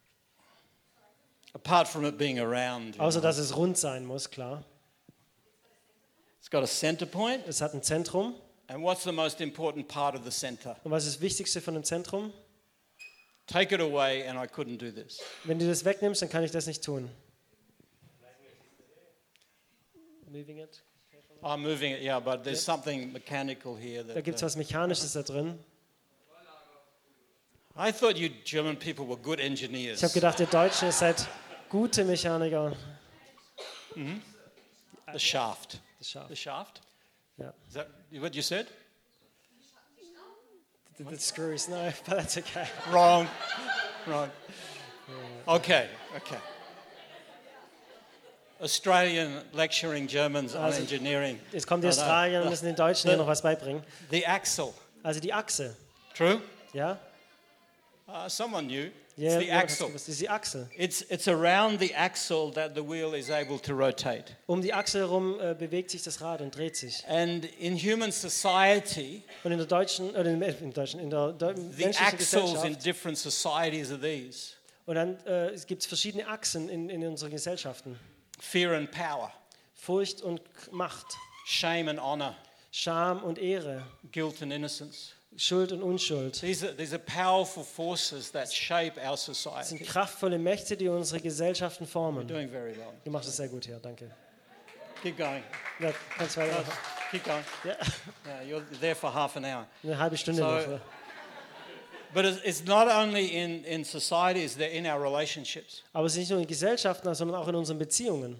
Apart from it being around. you Außer know. dass es rund sein muss, klar. It's got a center point. Es hat ein Zentrum. And what's the most important part of the center? Und was ist das Wichtigste von dem Zentrum? Take it away and I couldn't do this. Wenn du das wegnimmst, dann kann ich das nicht tun. Moving it. I'm moving it, yeah, but there's something mechanical here. Da That, gibt es uh, was Mechanisches da drin. I thought you German people were good engineers. Ich habe gedacht, ihr Deutschen, ihr seid gute Mechaniker. The shaft. Das Schaf. The shaft? Ja. Is that what you said? The, the screws, no, but that's okay. Wrong. Wrong. Okay, okay. Australian lecturing Germans on Also, engineering. Jetzt kommen die Oh, no. Australier und müssen den Deutschen hier noch was beibringen. The axle. Also die Achse, True? ja? Uh, someone knew. Ja, It's the ja, axle. das ist die Achse. It's, it's around the axle that the wheel is able to rotate. Um die Achse herum äh, bewegt sich das Rad und dreht sich. And in human society, Und in der deutschen, äh, in, der- in, der deutschen, in der Deu the menschlichen axles in Gesellschaft, different societies are these: und dann äh, es gibt verschiedene Achsen in, in unseren Gesellschaften. fear and power, Furcht und K- Macht, shame and honor, Scham und Ehre, guilt and innocence. Schuld und Unschuld. These are, these are powerful forces that shape our Das sind society. kraftvolle Mächte, die unsere Gesellschaften You're formen. doing very well. Du machst es sehr gut hier, danke. Keep going. Ja, kannst weiter. Keep going. Ja, Yeah, you're there for half an hour. eine halbe Stunde So- noch. Ja. But it's it's not only in, in societies, they're in our relationships, Aber es ist nicht nur in Gesellschaften, sondern auch in unseren Beziehungen.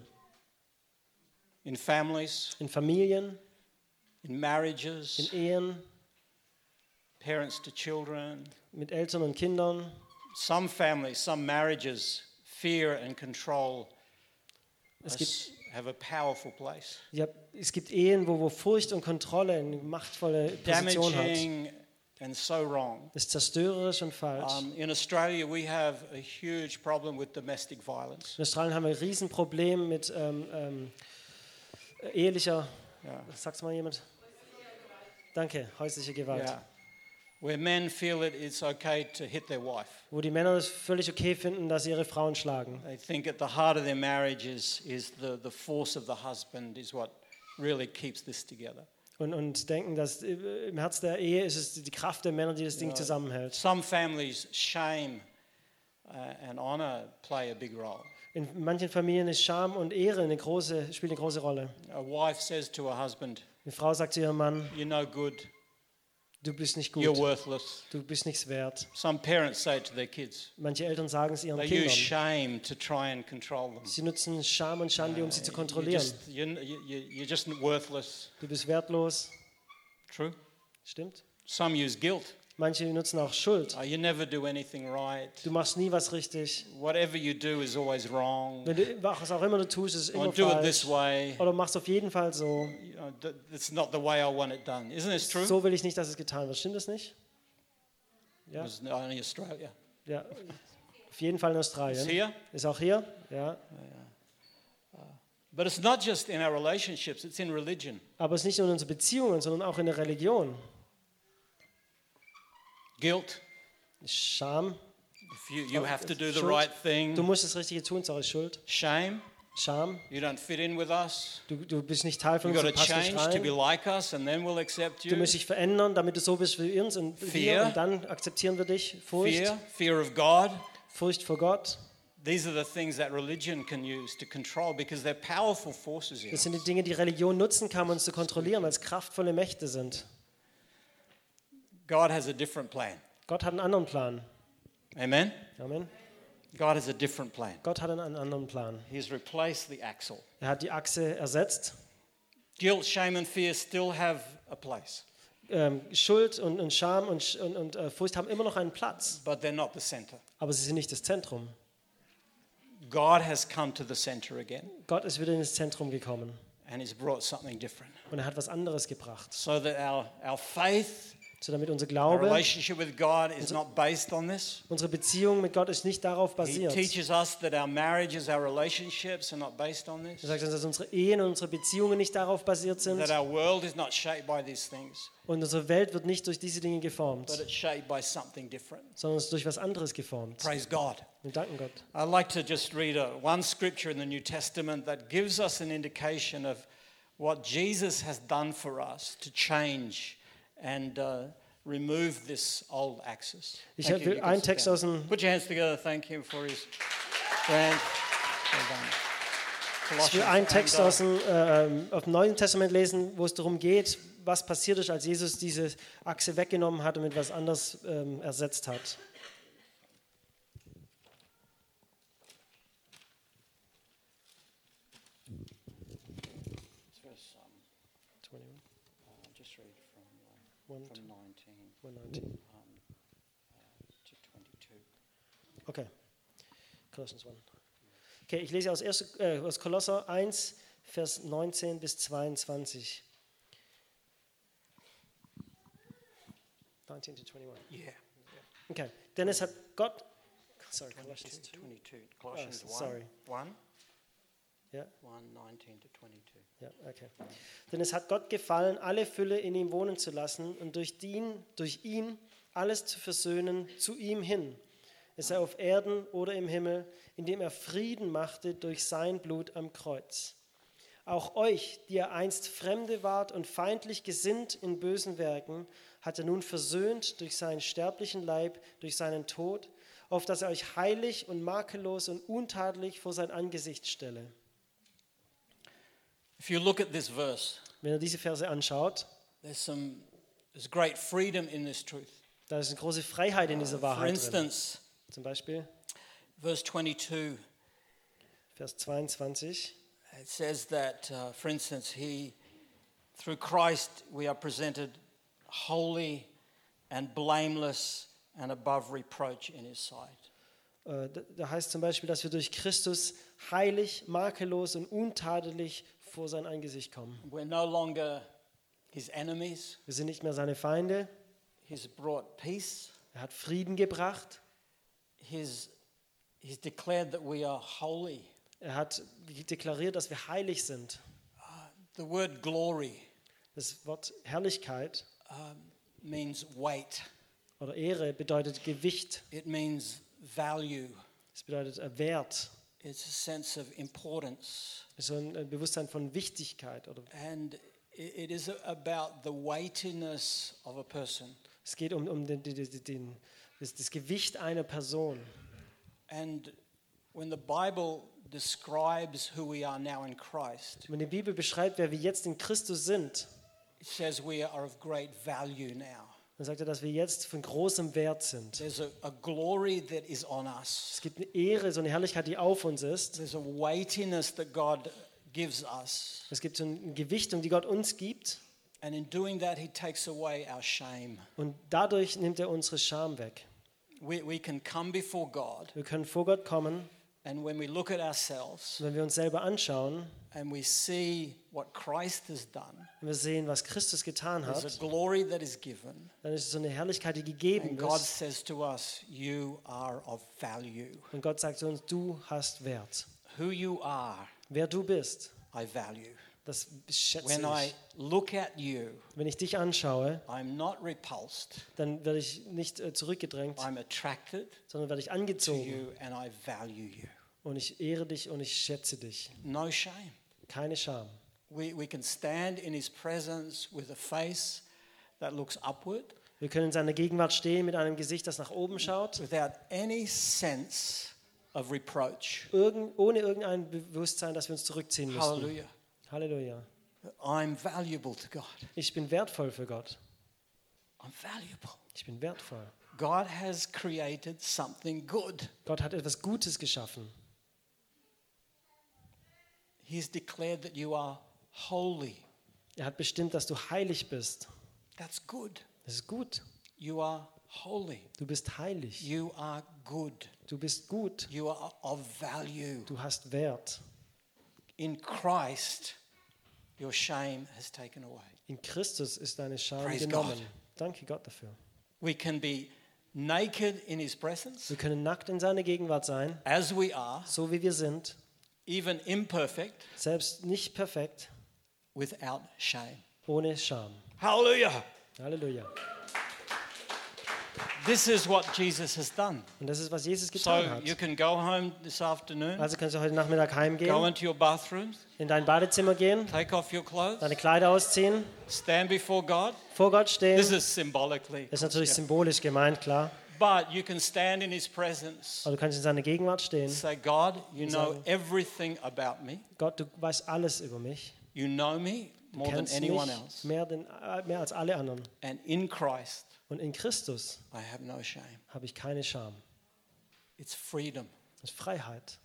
in families, In Familien, in marriages, in Ehen, parents to children. mit Eltern und Kindern. Some families, some marriages, fear and control Es are gibt, s- have a powerful place. ja, es gibt Ehen, wo, wo Furcht und Kontrolle eine machtvolle Position hat. Damaging and so wrong. Das ist zerstörerisch und falsch. Um, in Australia, we have a huge problem with domestic violence. In Australien haben wir ein Riesenproblem mit ähm, ähm, ehelicher, Yeah. sag's mal jemand? Danke, häusliche Gewalt. Yeah. Where men feel that it's okay to hit their wife. Wo die Männer es völlig okay finden, dass sie ihre Frauen schlagen. They think at the heart of their marriage is, is the, the force of the husband is what really keeps this together. Und, und denken, dass äh, im Herz der Ehe ist es die Kraft der Männer, die das Ding zusammenhält. Some families, shame uh, and honor play a big role. In manchen Familien ist Scham und Ehre eine große, spielt eine große Rolle. A wife says to her husband, Eine Frau sagt zu ihrem Mann, "You're no good. du bist nicht You're gut, worthless." du bist nichts wert. Some parents say it to their kids. Manche Eltern sagen es ihren They Kindern. use shame to try and control them. Sie nutzen Scham und Schande, um sie zu You're kontrollieren. just, you're, you- you're just worthless. Du bist wertlos. True. Stimmt? Some use guilt. Manche nutzen auch Schuld. Uh, you never do anything right. Du machst nie was richtig. Whatever you do is always wrong. Wenn du, was auch immer du tust, ist es immer Or do it this falsch. way. Oder machst auf jeden Fall so. You know, th- that's not the way I want it done. Isn't this true? So will ich nicht, dass es getan wird. Stimmt das nicht? Ja, It's only Australia. ja. Auf jeden Fall in It's Australien. here. Ist auch hier? Ja. But it's not just in our relationships, it's in religion. Aber es ist nicht nur in unseren Beziehungen, sondern auch in der Religion. Guilt. Scham. If you, you have to do the Schuld. right thing. Du musst das Richtige tun, ist auch Schuld. Shame. Scham. You don't fit in with us. Du, du bist nicht Teil von You've uns, got du to passt nicht change to be rein. like us and then we'll accept Du you. musst dich verändern, damit du so bist wie uns und wir, Fear. und dann akzeptieren wir dich. Furcht. Fear. Fear of God. Furcht vor Gott. These are the things that religion can use to control because they're powerful forces in Das us. sind die Dinge, die Religion nutzen kann, um uns zu kontrollieren, weil es kraftvolle Mächte sind. God has a different plan. Gott hat einen anderen Plan. Amen? Amen. God has a different plan. Gott hat einen anderen Plan. He's replaced the axle. Er hat die Achse ersetzt. Guilt, shame and fear still have a place, Ähm, Schuld und, und Scham und, Sch- und, und äh, Furcht haben immer noch einen Platz, but they're not the center. aber sie sind nicht das Zentrum. God has come to the center again Gott ist wieder ins Zentrum gekommen and he's brought something different und er hat was anderes gebracht, so that our, our faith, so damit unser our Glaube, relationship with God is not based on this. unsere Beziehung mit Gott ist nicht darauf He basiert. teaches us that our marriages, our relationships are not based on this. Er sagt uns, dass unsere Ehen und unsere Beziehungen nicht darauf basiert sind That our world is not shaped by these things, und unsere Welt wird nicht durch diese Dinge geformt, but it's shaped by something different. sondern es ist durch was anderes geformt. Praise God. Wir danken Gott. I'd like to just read a, one scripture in the New Testament that gives us an indication of what Jesus has done for us to change and uh, remove this old axis. Ich Thank you. will You can einen sit Text down. aus dem Put your hands together. Thank him for his grant. Well done. Ich will Colossians einen Text and, uh, aus dem, äh, aus dem Neuen Testament lesen, wo es darum geht, was passiert ist, als Jesus diese Achse weggenommen hat und mit was anderes ähm, ersetzt hat. verse, um, twenty-one, uh, just read from, um, one, from nineteen one nineteen. um, uh, to twenty-two. Okay, Colossians one. Okay, ich lese aus, erste, äh, aus Kolosser eins, Vers neunzehn bis zweiundzwanzig. nineteen to twenty-one. Yeah. Okay, denn es hat Gott, sorry, Colossians two. twenty-two. Colossians Oh, one. sorry. one. Ja. one, nineteen to twenty-two. Ja, okay. Denn es hat Gott gefallen, alle Fülle in ihm wohnen zu lassen und durch ihn, durch ihn alles zu versöhnen zu ihm hin. Es sei auf Erden oder im Himmel, indem er Frieden machte durch sein Blut am Kreuz. Auch euch, die ihr einst Fremde wart und feindlich gesinnt in bösen Werken, hat er nun versöhnt durch seinen sterblichen Leib, durch seinen Tod, auf dass er euch heilig und makellos und untadelig vor sein Angesicht stelle. If you look at this verse, Wenn ihr diese Verse anschaut, there's some there's great freedom in this truth. da ist eine große Freiheit in dieser For Wahrheit drin. instance, Zum Beispiel verse twenty-two, Vers zweiundzwanzig. it says that, uh, for instance, he, through Christ, we are presented holy and blameless and above reproach in his sight. Äh, Da da heißt zum Beispiel, dass wir durch Christus heilig, makellos und untadelig vor sein Angesicht kommen. We're no longer his enemies. Wir sind nicht mehr seine Feinde. He's brought peace. Er hat Frieden gebracht. He's, he's declared that we are holy. Er hat deklariert, dass wir heilig sind. The word glory Das Wort Herrlichkeit um, means weight. oder Ehre bedeutet Gewicht. It means value. Es bedeutet äh, Wert. It's a sense of importance. Es ist so ein äh, Bewusstsein von Wichtigkeit. Oder And it it is about the weightiness of a person. es geht um, um den, den, den, das, das Gewicht einer Person. And when the Bible describes who we are now in Christ, Wenn die Bibel beschreibt, wer wir jetzt in Christus sind, it says we are of great value now. dann sagt er, dass wir jetzt von großem Wert sind. There's a, a glory that is on us. Es gibt eine Ehre, so eine Herrlichkeit, die auf uns ist. There's a weightiness that God gives us. Es gibt so ein Gewicht, die Gott uns gibt. And in doing that, he takes away our shame. Und dadurch nimmt er unsere Scham weg. We, we can come before God, Wir können vor Gott kommen. and when we look at ourselves Und wenn wir uns selber anschauen and we see what Christ has done, und wir sehen, was Christus getan there's hat, a glory that is given. dann ist es so eine Herrlichkeit, die gegeben And God wird. says to us, you are of value. Und Gott sagt zu uns, du hast Wert. Who you are, Wer du bist, I value. Das schätze When I ich. look at you, Wenn ich dich anschaue, I'm not repulsed. dann werde ich nicht äh, zurückgedrängt, I'm attracted sondern werde ich to angezogen. you and I value you. Und ich ehre dich und ich schätze dich. No shame. Keine Scham. We, we can stand in his presence with a face that looks upward Wir können in seiner Gegenwart stehen mit einem Gesicht, das nach oben schaut, without any sense of reproach. irgend, ohne irgendein Bewusstsein, dass wir uns zurückziehen müssen. Hallelujah. Halleluja. I'm valuable to God. Ich bin wertvoll für Gott. I'm valuable. Ich bin wertvoll. God has created something good. Gott hat etwas Gutes geschaffen. He's declared that you are holy. Er hat bestimmt, dass du heilig bist. That's good. Das ist gut. You are holy. Du bist heilig. You are good. Du bist gut. You are of value. Du hast Wert. In Christ, your shame has taken away. In Christus ist deine Scham Praise genommen. God. Danke Gott dafür. We can be naked in his presence Wir können nackt in seiner Gegenwart sein, as we are, so wie wir sind, even imperfect, selbst nicht perfekt, without shame. ohne Scham. Hallelujah. Halleluja. This is what Jesus has done. Und das ist, was Jesus So getan hat. you can go home this afternoon, Also kannst du heute Nachmittag go heimgehen, into your bathrooms, in dein Badezimmer gehen, take off your clothes, deine Kleider ausziehen, stand before God. vor Gott stehen. This is symbolically. Das ist natürlich Yeah. symbolisch gemeint, klar. But you can stand in his presence. Aber du kannst in seiner Gegenwart stehen. Say, God, you know Sagen- everything about me. Gott, du weißt alles über mich. You know me Du more than kennst anyone mich else. mehr, denn, äh, mehr als alle anderen. And in Christ, Und in Christus I have no shame. habe ich keine Scham. It's freedom. Das ist Freiheit.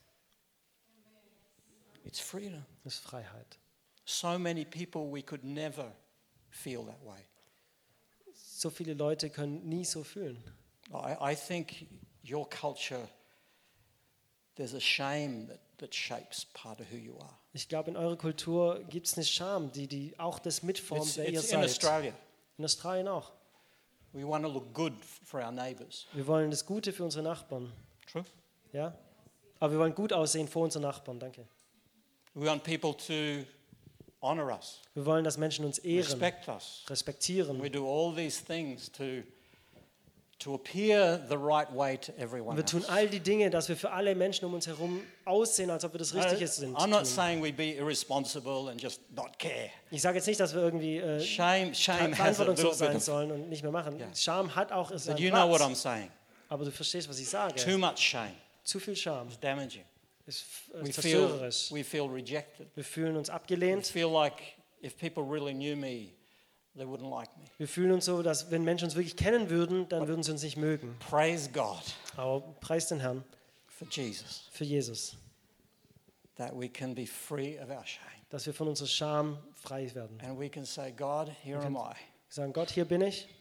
It's freedom. Das ist Freiheit. So many people, we could never feel that way. So viele Leute können nie so fühlen. I, I think your culture, there's a shame that, that shapes part of who you are. Ich glaube, in eurer Kultur gibt es eine Scham, die, die auch das mitformt, It's, wer ihr it's in seid. Australia. In Australien auch. We want to look good for our neighbours. Wir wollen das Gute für unsere Nachbarn. True. Ja? Aber wir wollen gut aussehen vor unseren Nachbarn. Danke. We want people to honour us, Wir wollen, dass Menschen uns ehren, respect us. respektieren. We do all these things to, to appear the right way to Und everyone wir tun else. all die Dinge, dass wir für alle Menschen um uns herum aussehen, als ob wir das Richtige sind. I'm not tun. saying we be irresponsible and just not care. Ich sage jetzt nicht, dass wir irgendwie äh, Shame, shame has a verantwortungslos little bit sein of, sollen und nicht mehr machen. Yeah. Scham hat auch seinen but you know what Platz. I'm saying. Aber du verstehst, was ich sage. Too much shame Zu viel Scham is damaging. ist äh, We feel, zerstörerisch. we feel rejected. Wir fühlen uns We abgelehnt. feel like if people really knew me, they wouldn't like me. Wir fühlen uns so, dass wenn Menschen uns wirklich kennen würden, dann würden sie uns nicht mögen. Praise God Aber preis den Herrn for Jesus, für Jesus, that we can be free of our shame. dass wir von unserer Scham frei werden. And we can say, God, here am I. Wir sagen, Gott, hier bin ich.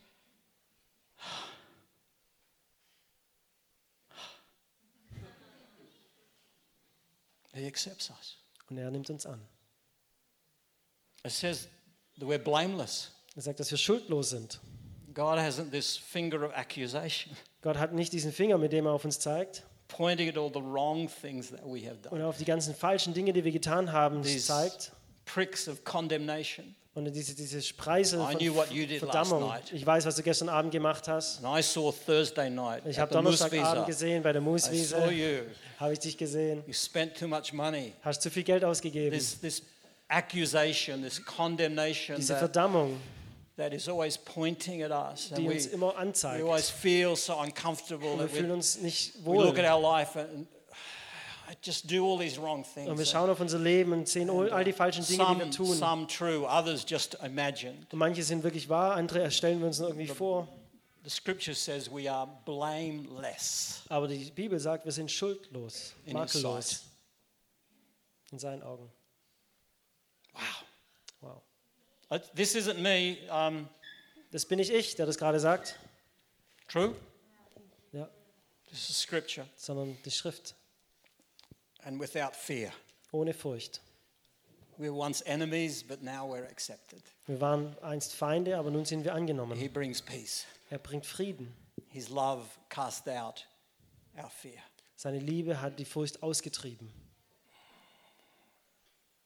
He accepts us. Und er nimmt uns an. It says that we're blameless. Er sagt, dass wir schuldlos sind. God hasn't this finger of accusation Gott hat nicht diesen Finger, mit dem er auf uns zeigt pointing at all the wrong things that we have und done. auf die ganzen falschen Dinge, die wir getan haben, These zeigt. pricks of condemnation. Und diese, diese Spreisel I knew what you von did last Verdammung. night. Ich weiß, was du gestern Abend gemacht hast. And I saw Thursday night Ich at habe the Donnerstagabend Moosvisa. gesehen bei der I saw Mooswiese. you. Habe ich dich gesehen. You spent too much money. Hast zu viel Geld ausgegeben. This, this accusation, this condemnation Diese that, Verdammung, that is always pointing at us. And die we, uns immer we anzeigt. always feel so uncomfortable Und wir that fühlen we, uns nicht we look wohl. at our life and I just do all these wrong things. Und wir schauen auf unser Leben und sehen all all die falschen Dinge, die wir Some, tun. some true, others just imagined. Und manche sind wirklich wahr, andere stellen wir uns nur irgendwie vor. The scripture says we are blameless Aber die Bibel sagt, wir sind schuldlos, in His makellos sight. in seinen Augen. Wow. Wow. Uh, This isn't me. Um, Das bin nicht ich, der das gerade sagt, true? ja, This is scripture. sondern die Schrift. And without fear. Ohne Furcht. We were once enemies, but now we're accepted. Wir waren einst Feinde, aber nun sind wir angenommen. He brings peace. Er bringt Frieden. His love cast out our fear. Seine Liebe hat die Furcht ausgetrieben.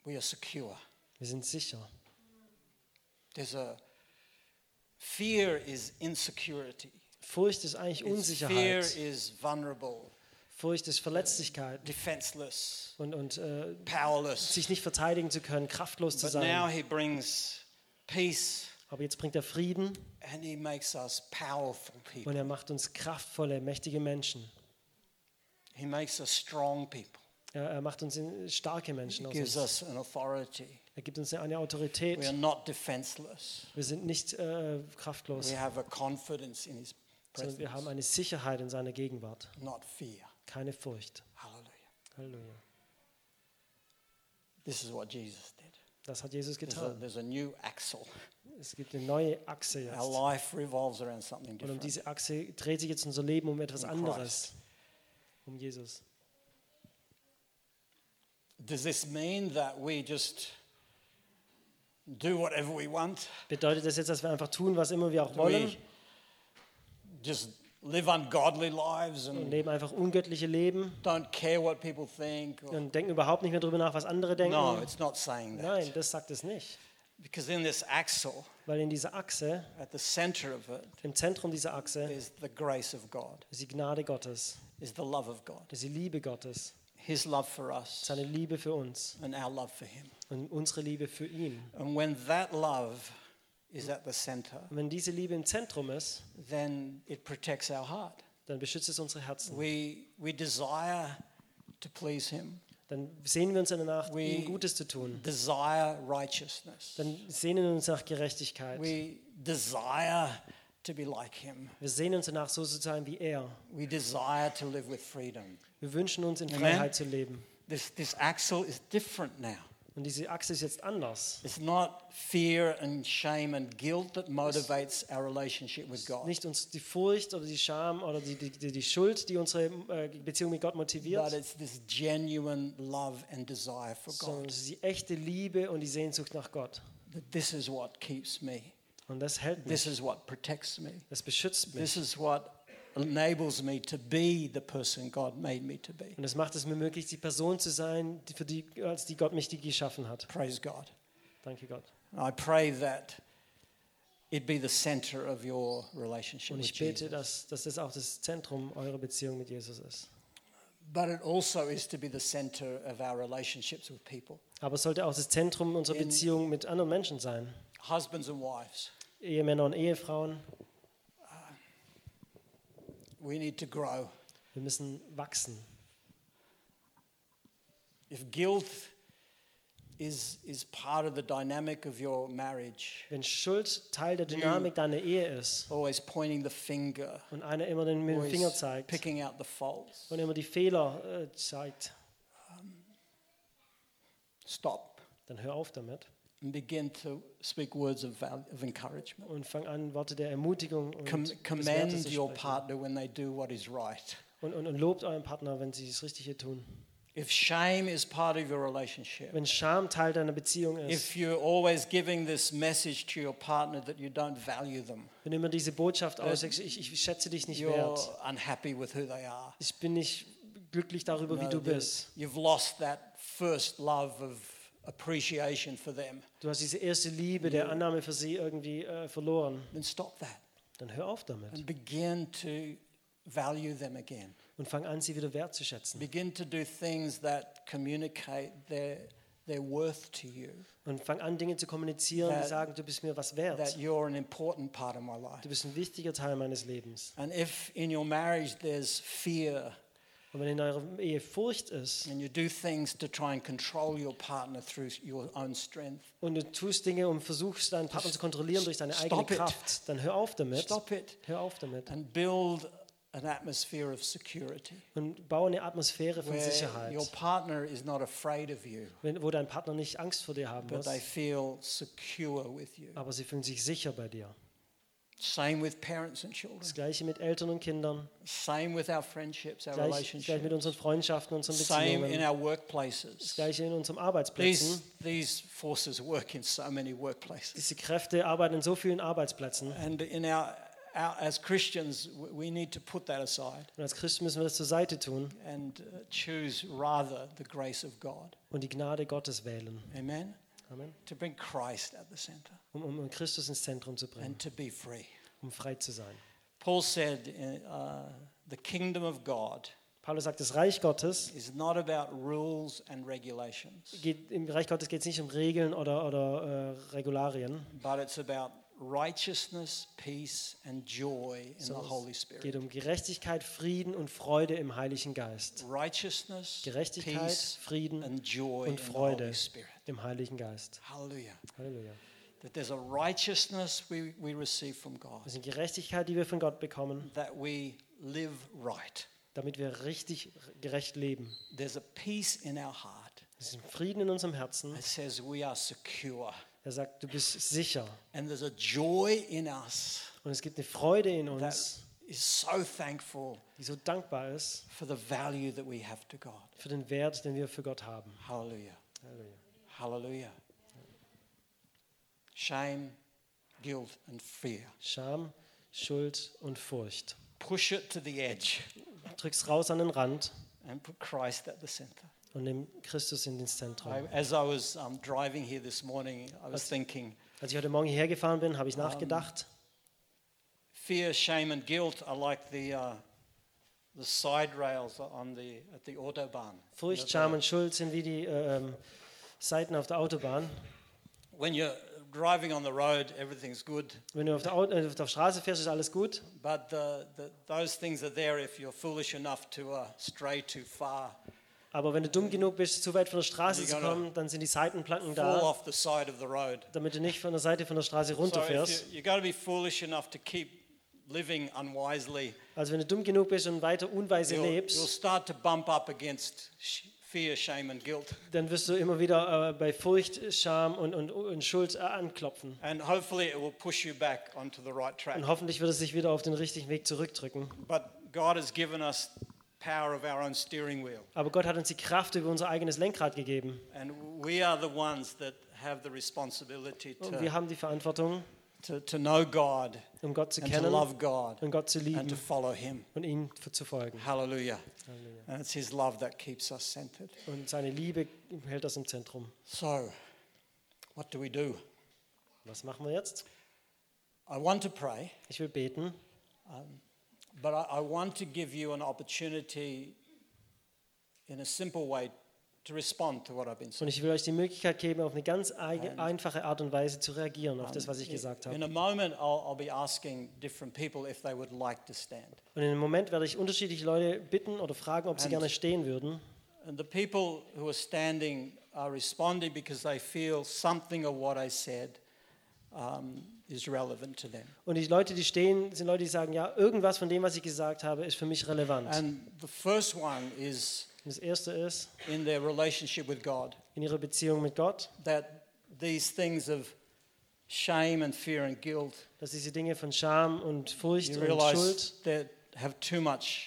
We are secure. Wir sind sicher. There's a fear is insecurity. Furcht ist eigentlich It's fear Unsicherheit. is vulnerable, Furcht ist Verletzlichkeit defenseless, und, und äh, powerless. sich nicht verteidigen zu können, kraftlos zu But now sein. he brings peace Aber jetzt bringt er Frieden and he makes us powerful people. und er macht uns kraftvolle, mächtige Menschen. He makes us strong people. Er, er macht uns in- starke Menschen He aus gives uns. us an authority. Er gibt uns eine We Autorität. are not defenseless. Wir sind nicht äh, kraftlos, We have a confidence in his sondern wir haben presence, eine Sicherheit in seiner Gegenwart. not fear. Keine Furcht. Hallelujah. Halleluja. This is what Jesus did. Das hat Jesus There's a, getan. there's a new axle. Es gibt eine neue Achse Our jetzt. life revolves around something Und um different. diese Achse dreht sich jetzt unser Leben um etwas In anderes. Christ. Um Jesus. Does this mean that we just do whatever we want? Bedeutet das jetzt, dass wir einfach tun, was immer wir auch Do wollen we just live ungodly lives und and leben einfach ungöttliche Leben don't care what people think? Or, und denken überhaupt nicht mehr darüber nach, was andere denken? no, it's not saying that. Nein, das sagt es nicht. Because in this axle, Weil in dieser Achse, at the center of it, im Zentrum dieser Achse, is the grace of God, ist die Gnade Gottes, is the love of God, ist die Liebe Gottes, His love for us seine Liebe für uns and our love for Him. und unsere Liebe für ihn. And when that love is at the center, Und wenn diese Liebe im Zentrum ist, then it protects our heart. dann beschützt es unsere Herzen. We, we desire to please Him. Dann sehnen wir uns danach, We ihm Gutes zu tun. desire righteousness. Dann sehnen wir uns nach Gerechtigkeit. We desire to be like Him. Wir sehnen uns danach, so zu sein wie er. We desire to live with freedom. Wir wünschen uns, in Amen. Freiheit zu leben. This, this axle is different now. Und diese Achse ist jetzt anders. It's not fear and shame and guilt that motivates our relationship with God. Nicht uns die Furcht oder die Scham oder die, die, die, die Schuld, die unsere äh, Beziehung mit Gott But motiviert, it's this genuine love and desire for sondern God. es ist die echte Liebe und die Sehnsucht nach Gott. That this is what keeps me. Und das hält This mich, is what protects me. das beschützt This mich. is what enables me to be the person God made me to be. Und es macht es mir möglich, die Person zu sein, die, für die, als die Gott mich die geschaffen hat. Praise God. Danke Gott. And I pray that it be the center of your relationship Und with ich bete, Jesus. dass, dass das auch das Zentrum eurer Beziehung mit Jesus ist. But it also is to be the center of our relationships with people. Aber es sollte auch das Zentrum unserer In- Beziehung mit anderen Menschen sein. Husbands and wives, Ehemänner und Ehefrauen. we need to grow. Wir müssen wachsen. If guilt is, is part of the dynamic of your marriage, Wenn Schuld Teil der Dynamik deiner Ehe ist always pointing the finger, und einer immer den, mit dem Finger always zeigt picking out the faults, und immer die Fehler äh, zeigt, stop dann hör auf damit and begin to speak words of, val- of encouragement. und fang an, Worte der Ermutigung und Com- des Wertes commend zu your sprechen. partner when they do what is right. Und, und, und lobt euren Partner, wenn sie das Richtige tun. If shame is part of your relationship, Wenn Scham Teil deiner Beziehung ist, if you're always giving this message to your partner that you don't value them, wenn du immer diese Botschaft aussagst, ich, ich schätze dich nicht you're wert, unhappy with who they are. ich bin nicht glücklich darüber, wie No, du the- bist. You've lost that first love of appreciation for them. Du hast diese erste Liebe der Annahme für sie irgendwie äh, verloren. Then stop that Dann hör auf damit and begin to value them again. und fang an, sie wieder wertzuschätzen. Begin to do things that communicate their, their worth to you, Und fang an, Dinge zu kommunizieren, die That- sagen, du bist mir was that wert. you're an important part of my life. Du bist ein wichtiger Teil meines Lebens. And if in your marriage there's fear Und wenn in eurer Ehe Furcht ist and you do things to try and control your partner through your own strength, und du tust Dinge und versuchst, deinen Partner zu kontrollieren durch deine eigene Stop it. Kraft, dann hör auf damit. stop it Hör auf damit. and build an atmosphere of security Und baue eine Atmosphäre von where Sicherheit, your partner is not afraid of you, wenn, wo dein Partner nicht Angst vor dir haben but muss, they feel secure with you. aber sie fühlen sich sicher bei dir. Same with parents and Das children. Gleiche mit Eltern und Kindern, Same with our friendships, our gleich, gleich mit relationships. unseren Freundschaften, unseren Same in Beziehungen, our das workplaces. Gleiche in unseren These, Arbeitsplätzen. these forces work in so many workplaces. Diese Kräfte arbeiten in so vielen Arbeitsplätzen And in our, our, as Christians, we need to put that aside Und als Christen müssen wir das zur Seite tun and uh, choose rather the grace of God. und die Gnade Gottes wählen. Amen? Amen. To bring Christ at the center Um, um Christus ins Zentrum zu bringen, and to be free. um frei zu sein. Paul said, uh, the kingdom of God Paulus sagt, das Reich Gottes, is not about rules and regulations, geht, im Reich Gottes geht es nicht um Regeln oder, oder äh, Regularien, but it's about righteousness, peace, and joy in the sondern Holy es Spirit. geht um Gerechtigkeit, Frieden und Freude im Heiligen Geist. Righteousness, Gerechtigkeit, peace, Frieden and joy und in the Freude Holy Spirit. im Heiligen Geist. Hallelujah. Halleluja. That there's a righteousness we, we receive from God, Das ist Gerechtigkeit, die wir von Gott bekommen, that we live right. damit wir richtig gerecht leben. There's a peace in our heart Es ist Frieden in unserem Herzen. that says we are secure. Er sagt, du bist sicher. And there's a joy in us Und es gibt eine Freude in that uns, is so thankful die so dankbar ist for the value that we have to God. für den Wert, den wir für Gott haben. Hallelujah. Halleluja. Hallelujah. Shame, guilt, and fear. Scham, Schuld und Furcht. Push it to the edge Drück's raus an den Rand and put Christ at the center. und nimm Christus in das Zentrum. I, as I was um, driving here this morning, I was thinking, Als ich heute Morgen hierher gefahren bin, habe ich nachgedacht. fear, shame, and guilt are like the uh, the side rails on the at the autobahn. Furcht, Scham und Schuld sind wie die ähm, Seiten auf der Autobahn. When you're driving on the road, everything's good, Wenn du auf der, Auto, äh, auf der Straße fährst, ist alles gut. but the, the, those things are there if you're foolish enough to uh, stray too far, Aber wenn du dumm genug bist, zu weit von der Straße You're zu gonna kommen, dann sind die Seitenplanken fall da, off the side of the road. damit du nicht von der Seite von der Straße So if runterfährst. you, you got to be foolish enough to keep living unwisely, Also wenn du dumm genug bist und weiter unweise you'll, you'll lebst, start to bump up against sh- fear, shame, and guilt. dann wirst du immer wieder äh, bei Furcht, Scham und, und, und Schuld äh, anklopfen. And hopefully it will push you back onto the right track. Und hoffentlich wird es sich wieder auf den richtigen Weg zurückdrücken. But God has given us power of our own steering wheel. Aber Gott hat uns die Kraft über unser eigenes Lenkrad gegeben. And we are the ones that have the responsibility Und to, wir haben die Verantwortung, to, to know God um Gott zu and to kennen love God und Gott zu and to lieben follow Him. und ihm zu folgen. Hallelujah. Halleluja. And it's His love that keeps us centered. Und seine Liebe hält das im Zentrum. So, what do we do? Was machen wir jetzt? I want to pray, Ich will beten, but I, I want to give you an opportunity in a simple way to respond to what I've been und saying. ich will euch die Möglichkeit geben, auf eine ganz eige- einfache Art und Weise zu reagieren auf das, was ich gesagt In habe. a moment, I'll, I'll be asking different people if they would like to stand. Und in einem Moment werde ich unterschiedliche Leute bitten oder fragen, ob sie And- gerne stehen würden. And the people who are standing are responding because they feel something of what I said um, is relevant to them. Und die Leute, die stehen, sind Leute, die sagen, ja, irgendwas von dem, was ich gesagt habe, ist für mich relevant. And the first one is Und das Erste ist, in their relationship with God, in ihrer Beziehung mit Gott, that these things of shame and fear and guilt, dass diese Dinge von Scham und Furcht you und realize Schuld, that have too much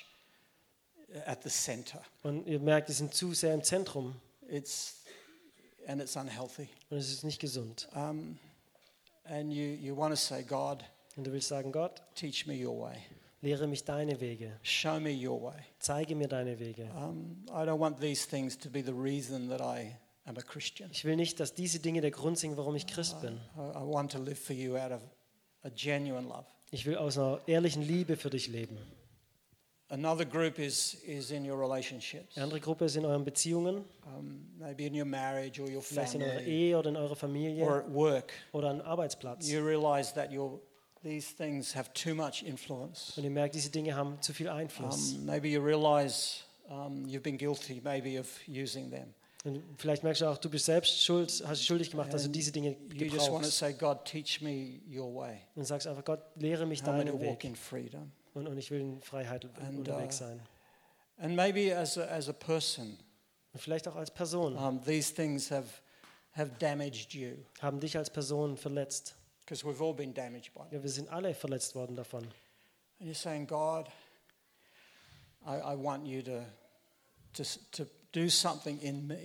at the center. und ihr merkt, die sind zu sehr im Zentrum It's and it's unhealthy. und es ist nicht gesund. Um, and you, you want to say, God, Und du willst sagen, Gott, teach me your way. lehre mich deine Wege, Show me your way. zeige mir deine Wege. Um, I don't want these things to be the reason that I am a Christian. Ich will nicht, dass diese Dinge der Grund sind, warum ich Christ bin. I, I want to live for you out of a genuine love. Ich will aus einer ehrlichen Liebe für dich leben. Another group is, is in your relationships, Die andere Gruppe ist in euren Beziehungen, um, maybe in your marriage or your vielleicht in eurer family Ehe oder in eurer or Familie at work. oder am Arbeitsplatz. You realize that your, these things have too much influence. Und ihr merkt, diese Dinge haben zu viel Einfluss. Um, maybe you realize um, you've been guilty maybe of using them. Und vielleicht merkst du auch, du bist selbst schuld, hast dich schuldig gemacht, dass du And diese Dinge You just want to gebrauchst. say, God, teach me your way. Und sagst einfach, Gott, lehre mich Help me to deinen walk Weg. in freedom. Und, und ich will in Freiheit And, unterwegs uh, sein. And maybe as a, as a person, Und vielleicht auch als Person um, these things have, have damaged you haben dich als Person verletzt. because we've all been damaged by them. Ja, wir sind alle verletzt worden davon. And you're saying, God, I, I want you to, to, s- to do something in me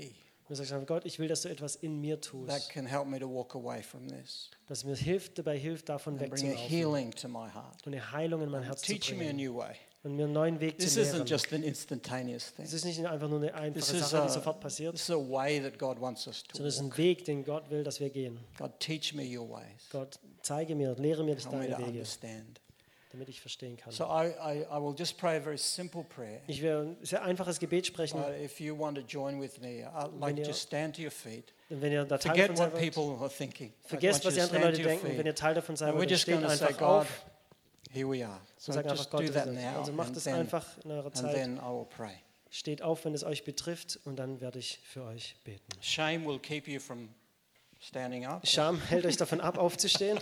Du sagst einfach, Gott, ich will, dass du etwas in mir that tust, can help me to walk away from this das mir hilft, dabei hilft, davon and bring a wegzulaufen healing to my heart. und eine Heilung in mein Herz zu Teach me a bringen new way. und mir einen neuen Weg This zu isn't lehren. just an instantaneous thing. Es ist nicht einfach nur eine einfache This is Sache, die a, sofort passiert, this is a way that God wants us to sondern es ist walk. ein Weg, den Gott will, dass wir gehen. God, teach me your ways. Gott, zeige mir, lehre mir Help me deine to Wege, understand. damit ich verstehen kann. So I, I, I will just pray a very simple prayer. Ich werde ein sehr einfaches Gebet sprechen. Uh, if you want to join with me, I'd like ihr- to just stand to your feet. Und wenn ihr da Teil Forget von what seid, people are thinking. I vergesst, want was you die to anderen stand Leute to your denken. Und wenn feet. ihr Teil davon seid, And we're dann just steht going to say, einfach God, auf here we are. So und sagt einfach, just Gott, do das that ist es. now, Also macht and es then, einfach in eurer and Zeit. then I will pray. Steht auf, wenn es euch betrifft, und dann werde ich für euch beten. Shame will keep you from standing up. Scham hält euch davon ab, aufzustehen.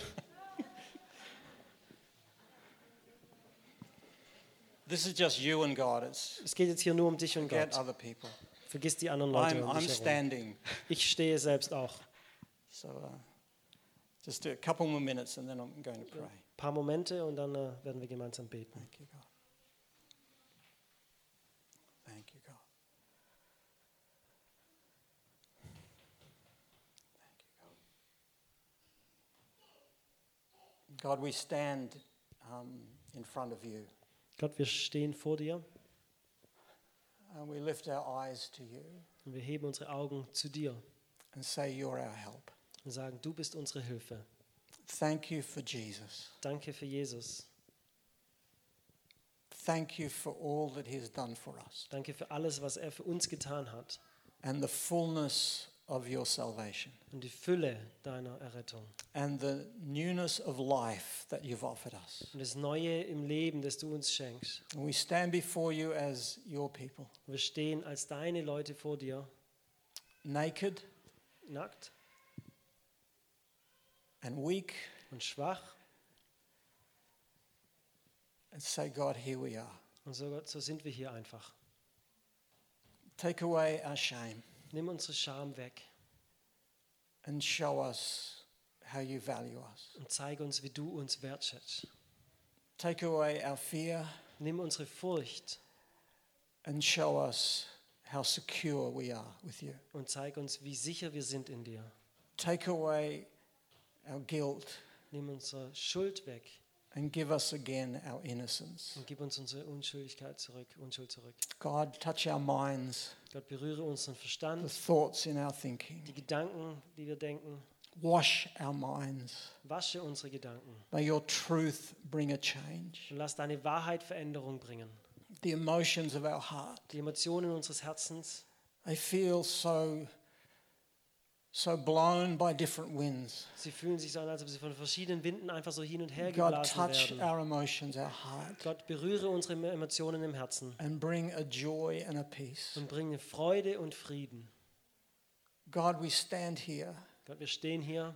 This is just you and God. It's Es geht jetzt hier nur um dich und forget Gott. other people. Vergiss die anderen Leute I'm, um I'm dich herum. standing. Ich stehe selbst auch. So uh, just a couple more minutes and then I'm going to pray. Ein paar Momente und dann äh, werden wir gemeinsam beten. Thank you, God. Thank you, God. Thank you, God. God, we stand um, in front of you Gott, wir stehen vor dir and we lift our eyes to you und wir heben unsere Augen zu dir and say you're our help. und sagen, du bist unsere Hilfe. Thank you for Jesus. Danke für Jesus. Thank you for all that he has done for us Danke für alles, was er für uns getan hat and the fullness of your salvation und die Fülle deiner Errettung and the newness of life that you've offered us. und das Neue im Leben, das du uns schenkst. And we stand before you as your people, Wir stehen als deine Leute vor dir, naked nackt and weak, und schwach. and say, God, here we are. Und so, Gott, so sind wir hier einfach. Take away our shame Nimm unsere Scham weg and show us how you value us. und zeige uns, wie du uns wertschätzt. Take away our fear Nimm unsere Furcht and show us how secure we are with you. und zeige uns, wie sicher wir sind in dir. Take away our guilt Nimm unsere Schuld weg and give us again our innocence. und gib uns unsere Unschuldigkeit zurück, Unschuld zurück. God, touch our minds, Gott, berühre unseren the Verstand, thoughts in our thinking. die Gedanken, die wir denken. Wash our minds. Wasche unsere Gedanken May your truth bring a change. und lass deine Wahrheit Veränderung bringen. The emotions of our heart, Die Emotionen unseres Herzens, they feel so, so blown by different winds. sie fühlen sich so an, als ob sie von verschiedenen Winden einfach so hin und her God, geblasen touch werden. our emotions, our heart, Gott, berühre unsere Emotionen im Herzen and bring a joy and a peace. und bringe Freude und Frieden. God, we stand here. Gott, wir stehen hier,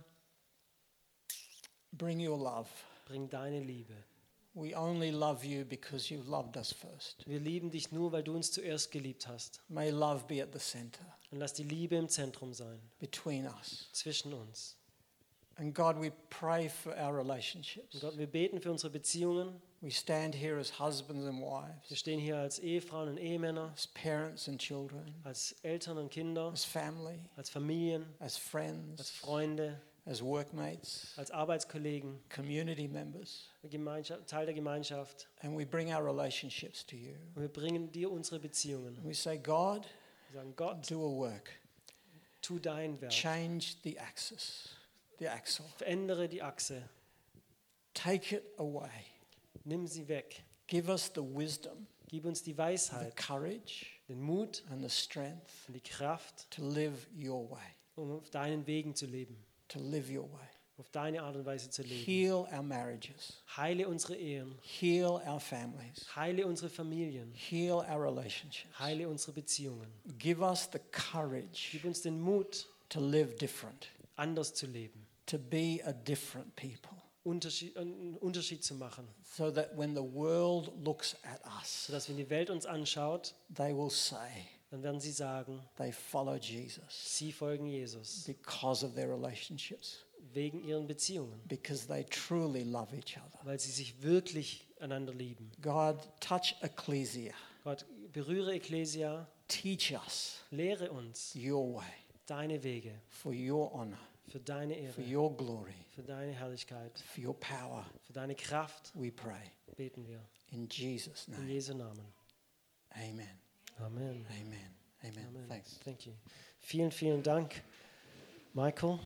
Bring your love. bring deine Liebe. We only love you because you loved us first. Wir lieben dich nur, weil du uns zuerst geliebt hast. May love be at the center Und lass die Liebe im Zentrum sein, between us. zwischen uns. And God, we pray for our Und relationships. Gott, wir beten für unsere Beziehungen. We stand here as husbands and Wir wives, stehen hier als Ehefrauen und Ehemänner, as parents and children, als Eltern und Kinder, as family, als Familien, as als friends, Freunde, as workmates, als Arbeitskollegen, community members. Gemeinschaft, Teil der Gemeinschaft. And we bring our relationships to you. Und wir bringen dir unsere Beziehungen. We say, God, Wir sagen, Gott, do a work. tu dein Werk. Change the axis, the axle. Verändere die Achse. Take it away. Nimm sie weg. Give us the wisdom, Gib uns die the Weisheit, courage, den Mut and the strength und die Kraft, to live your way, um auf deinen Wegen zu leben. to live your way. Auf deine Art und Weise zu leben. Heal our marriages. Heile unsere Ehen. Heal our families. Heile unsere Familien. Heal our relationships. Heile unsere Beziehungen. Give us the courage Gib uns den Mut, to live different, anders zu leben. to be a different people, Unterschied, einen Unterschied zu machen. so that when the world looks at us, Sodass, wenn die Welt uns anschaut, they will say dann werden sie sagen, they follow Jesus sie folgen Jesus. because of their relationships, Wegen ihren Beziehungen. because they truly love each other. Weil sie sich wirklich einander lieben. God, touch ecclesia. Gott, berühre Ecclesia. Teach us Lehre uns your way. deine Wege, for your honor, für deine for Ehre, your glory, für deine Herrlichkeit, for your power, für deine Kraft we pray. beten wir. In Jesus' In name. Jesu Namen. Amen. Amen. Amen. Amen. Amen. Thanks. Thank you. Vielen, vielen Dank, Michael.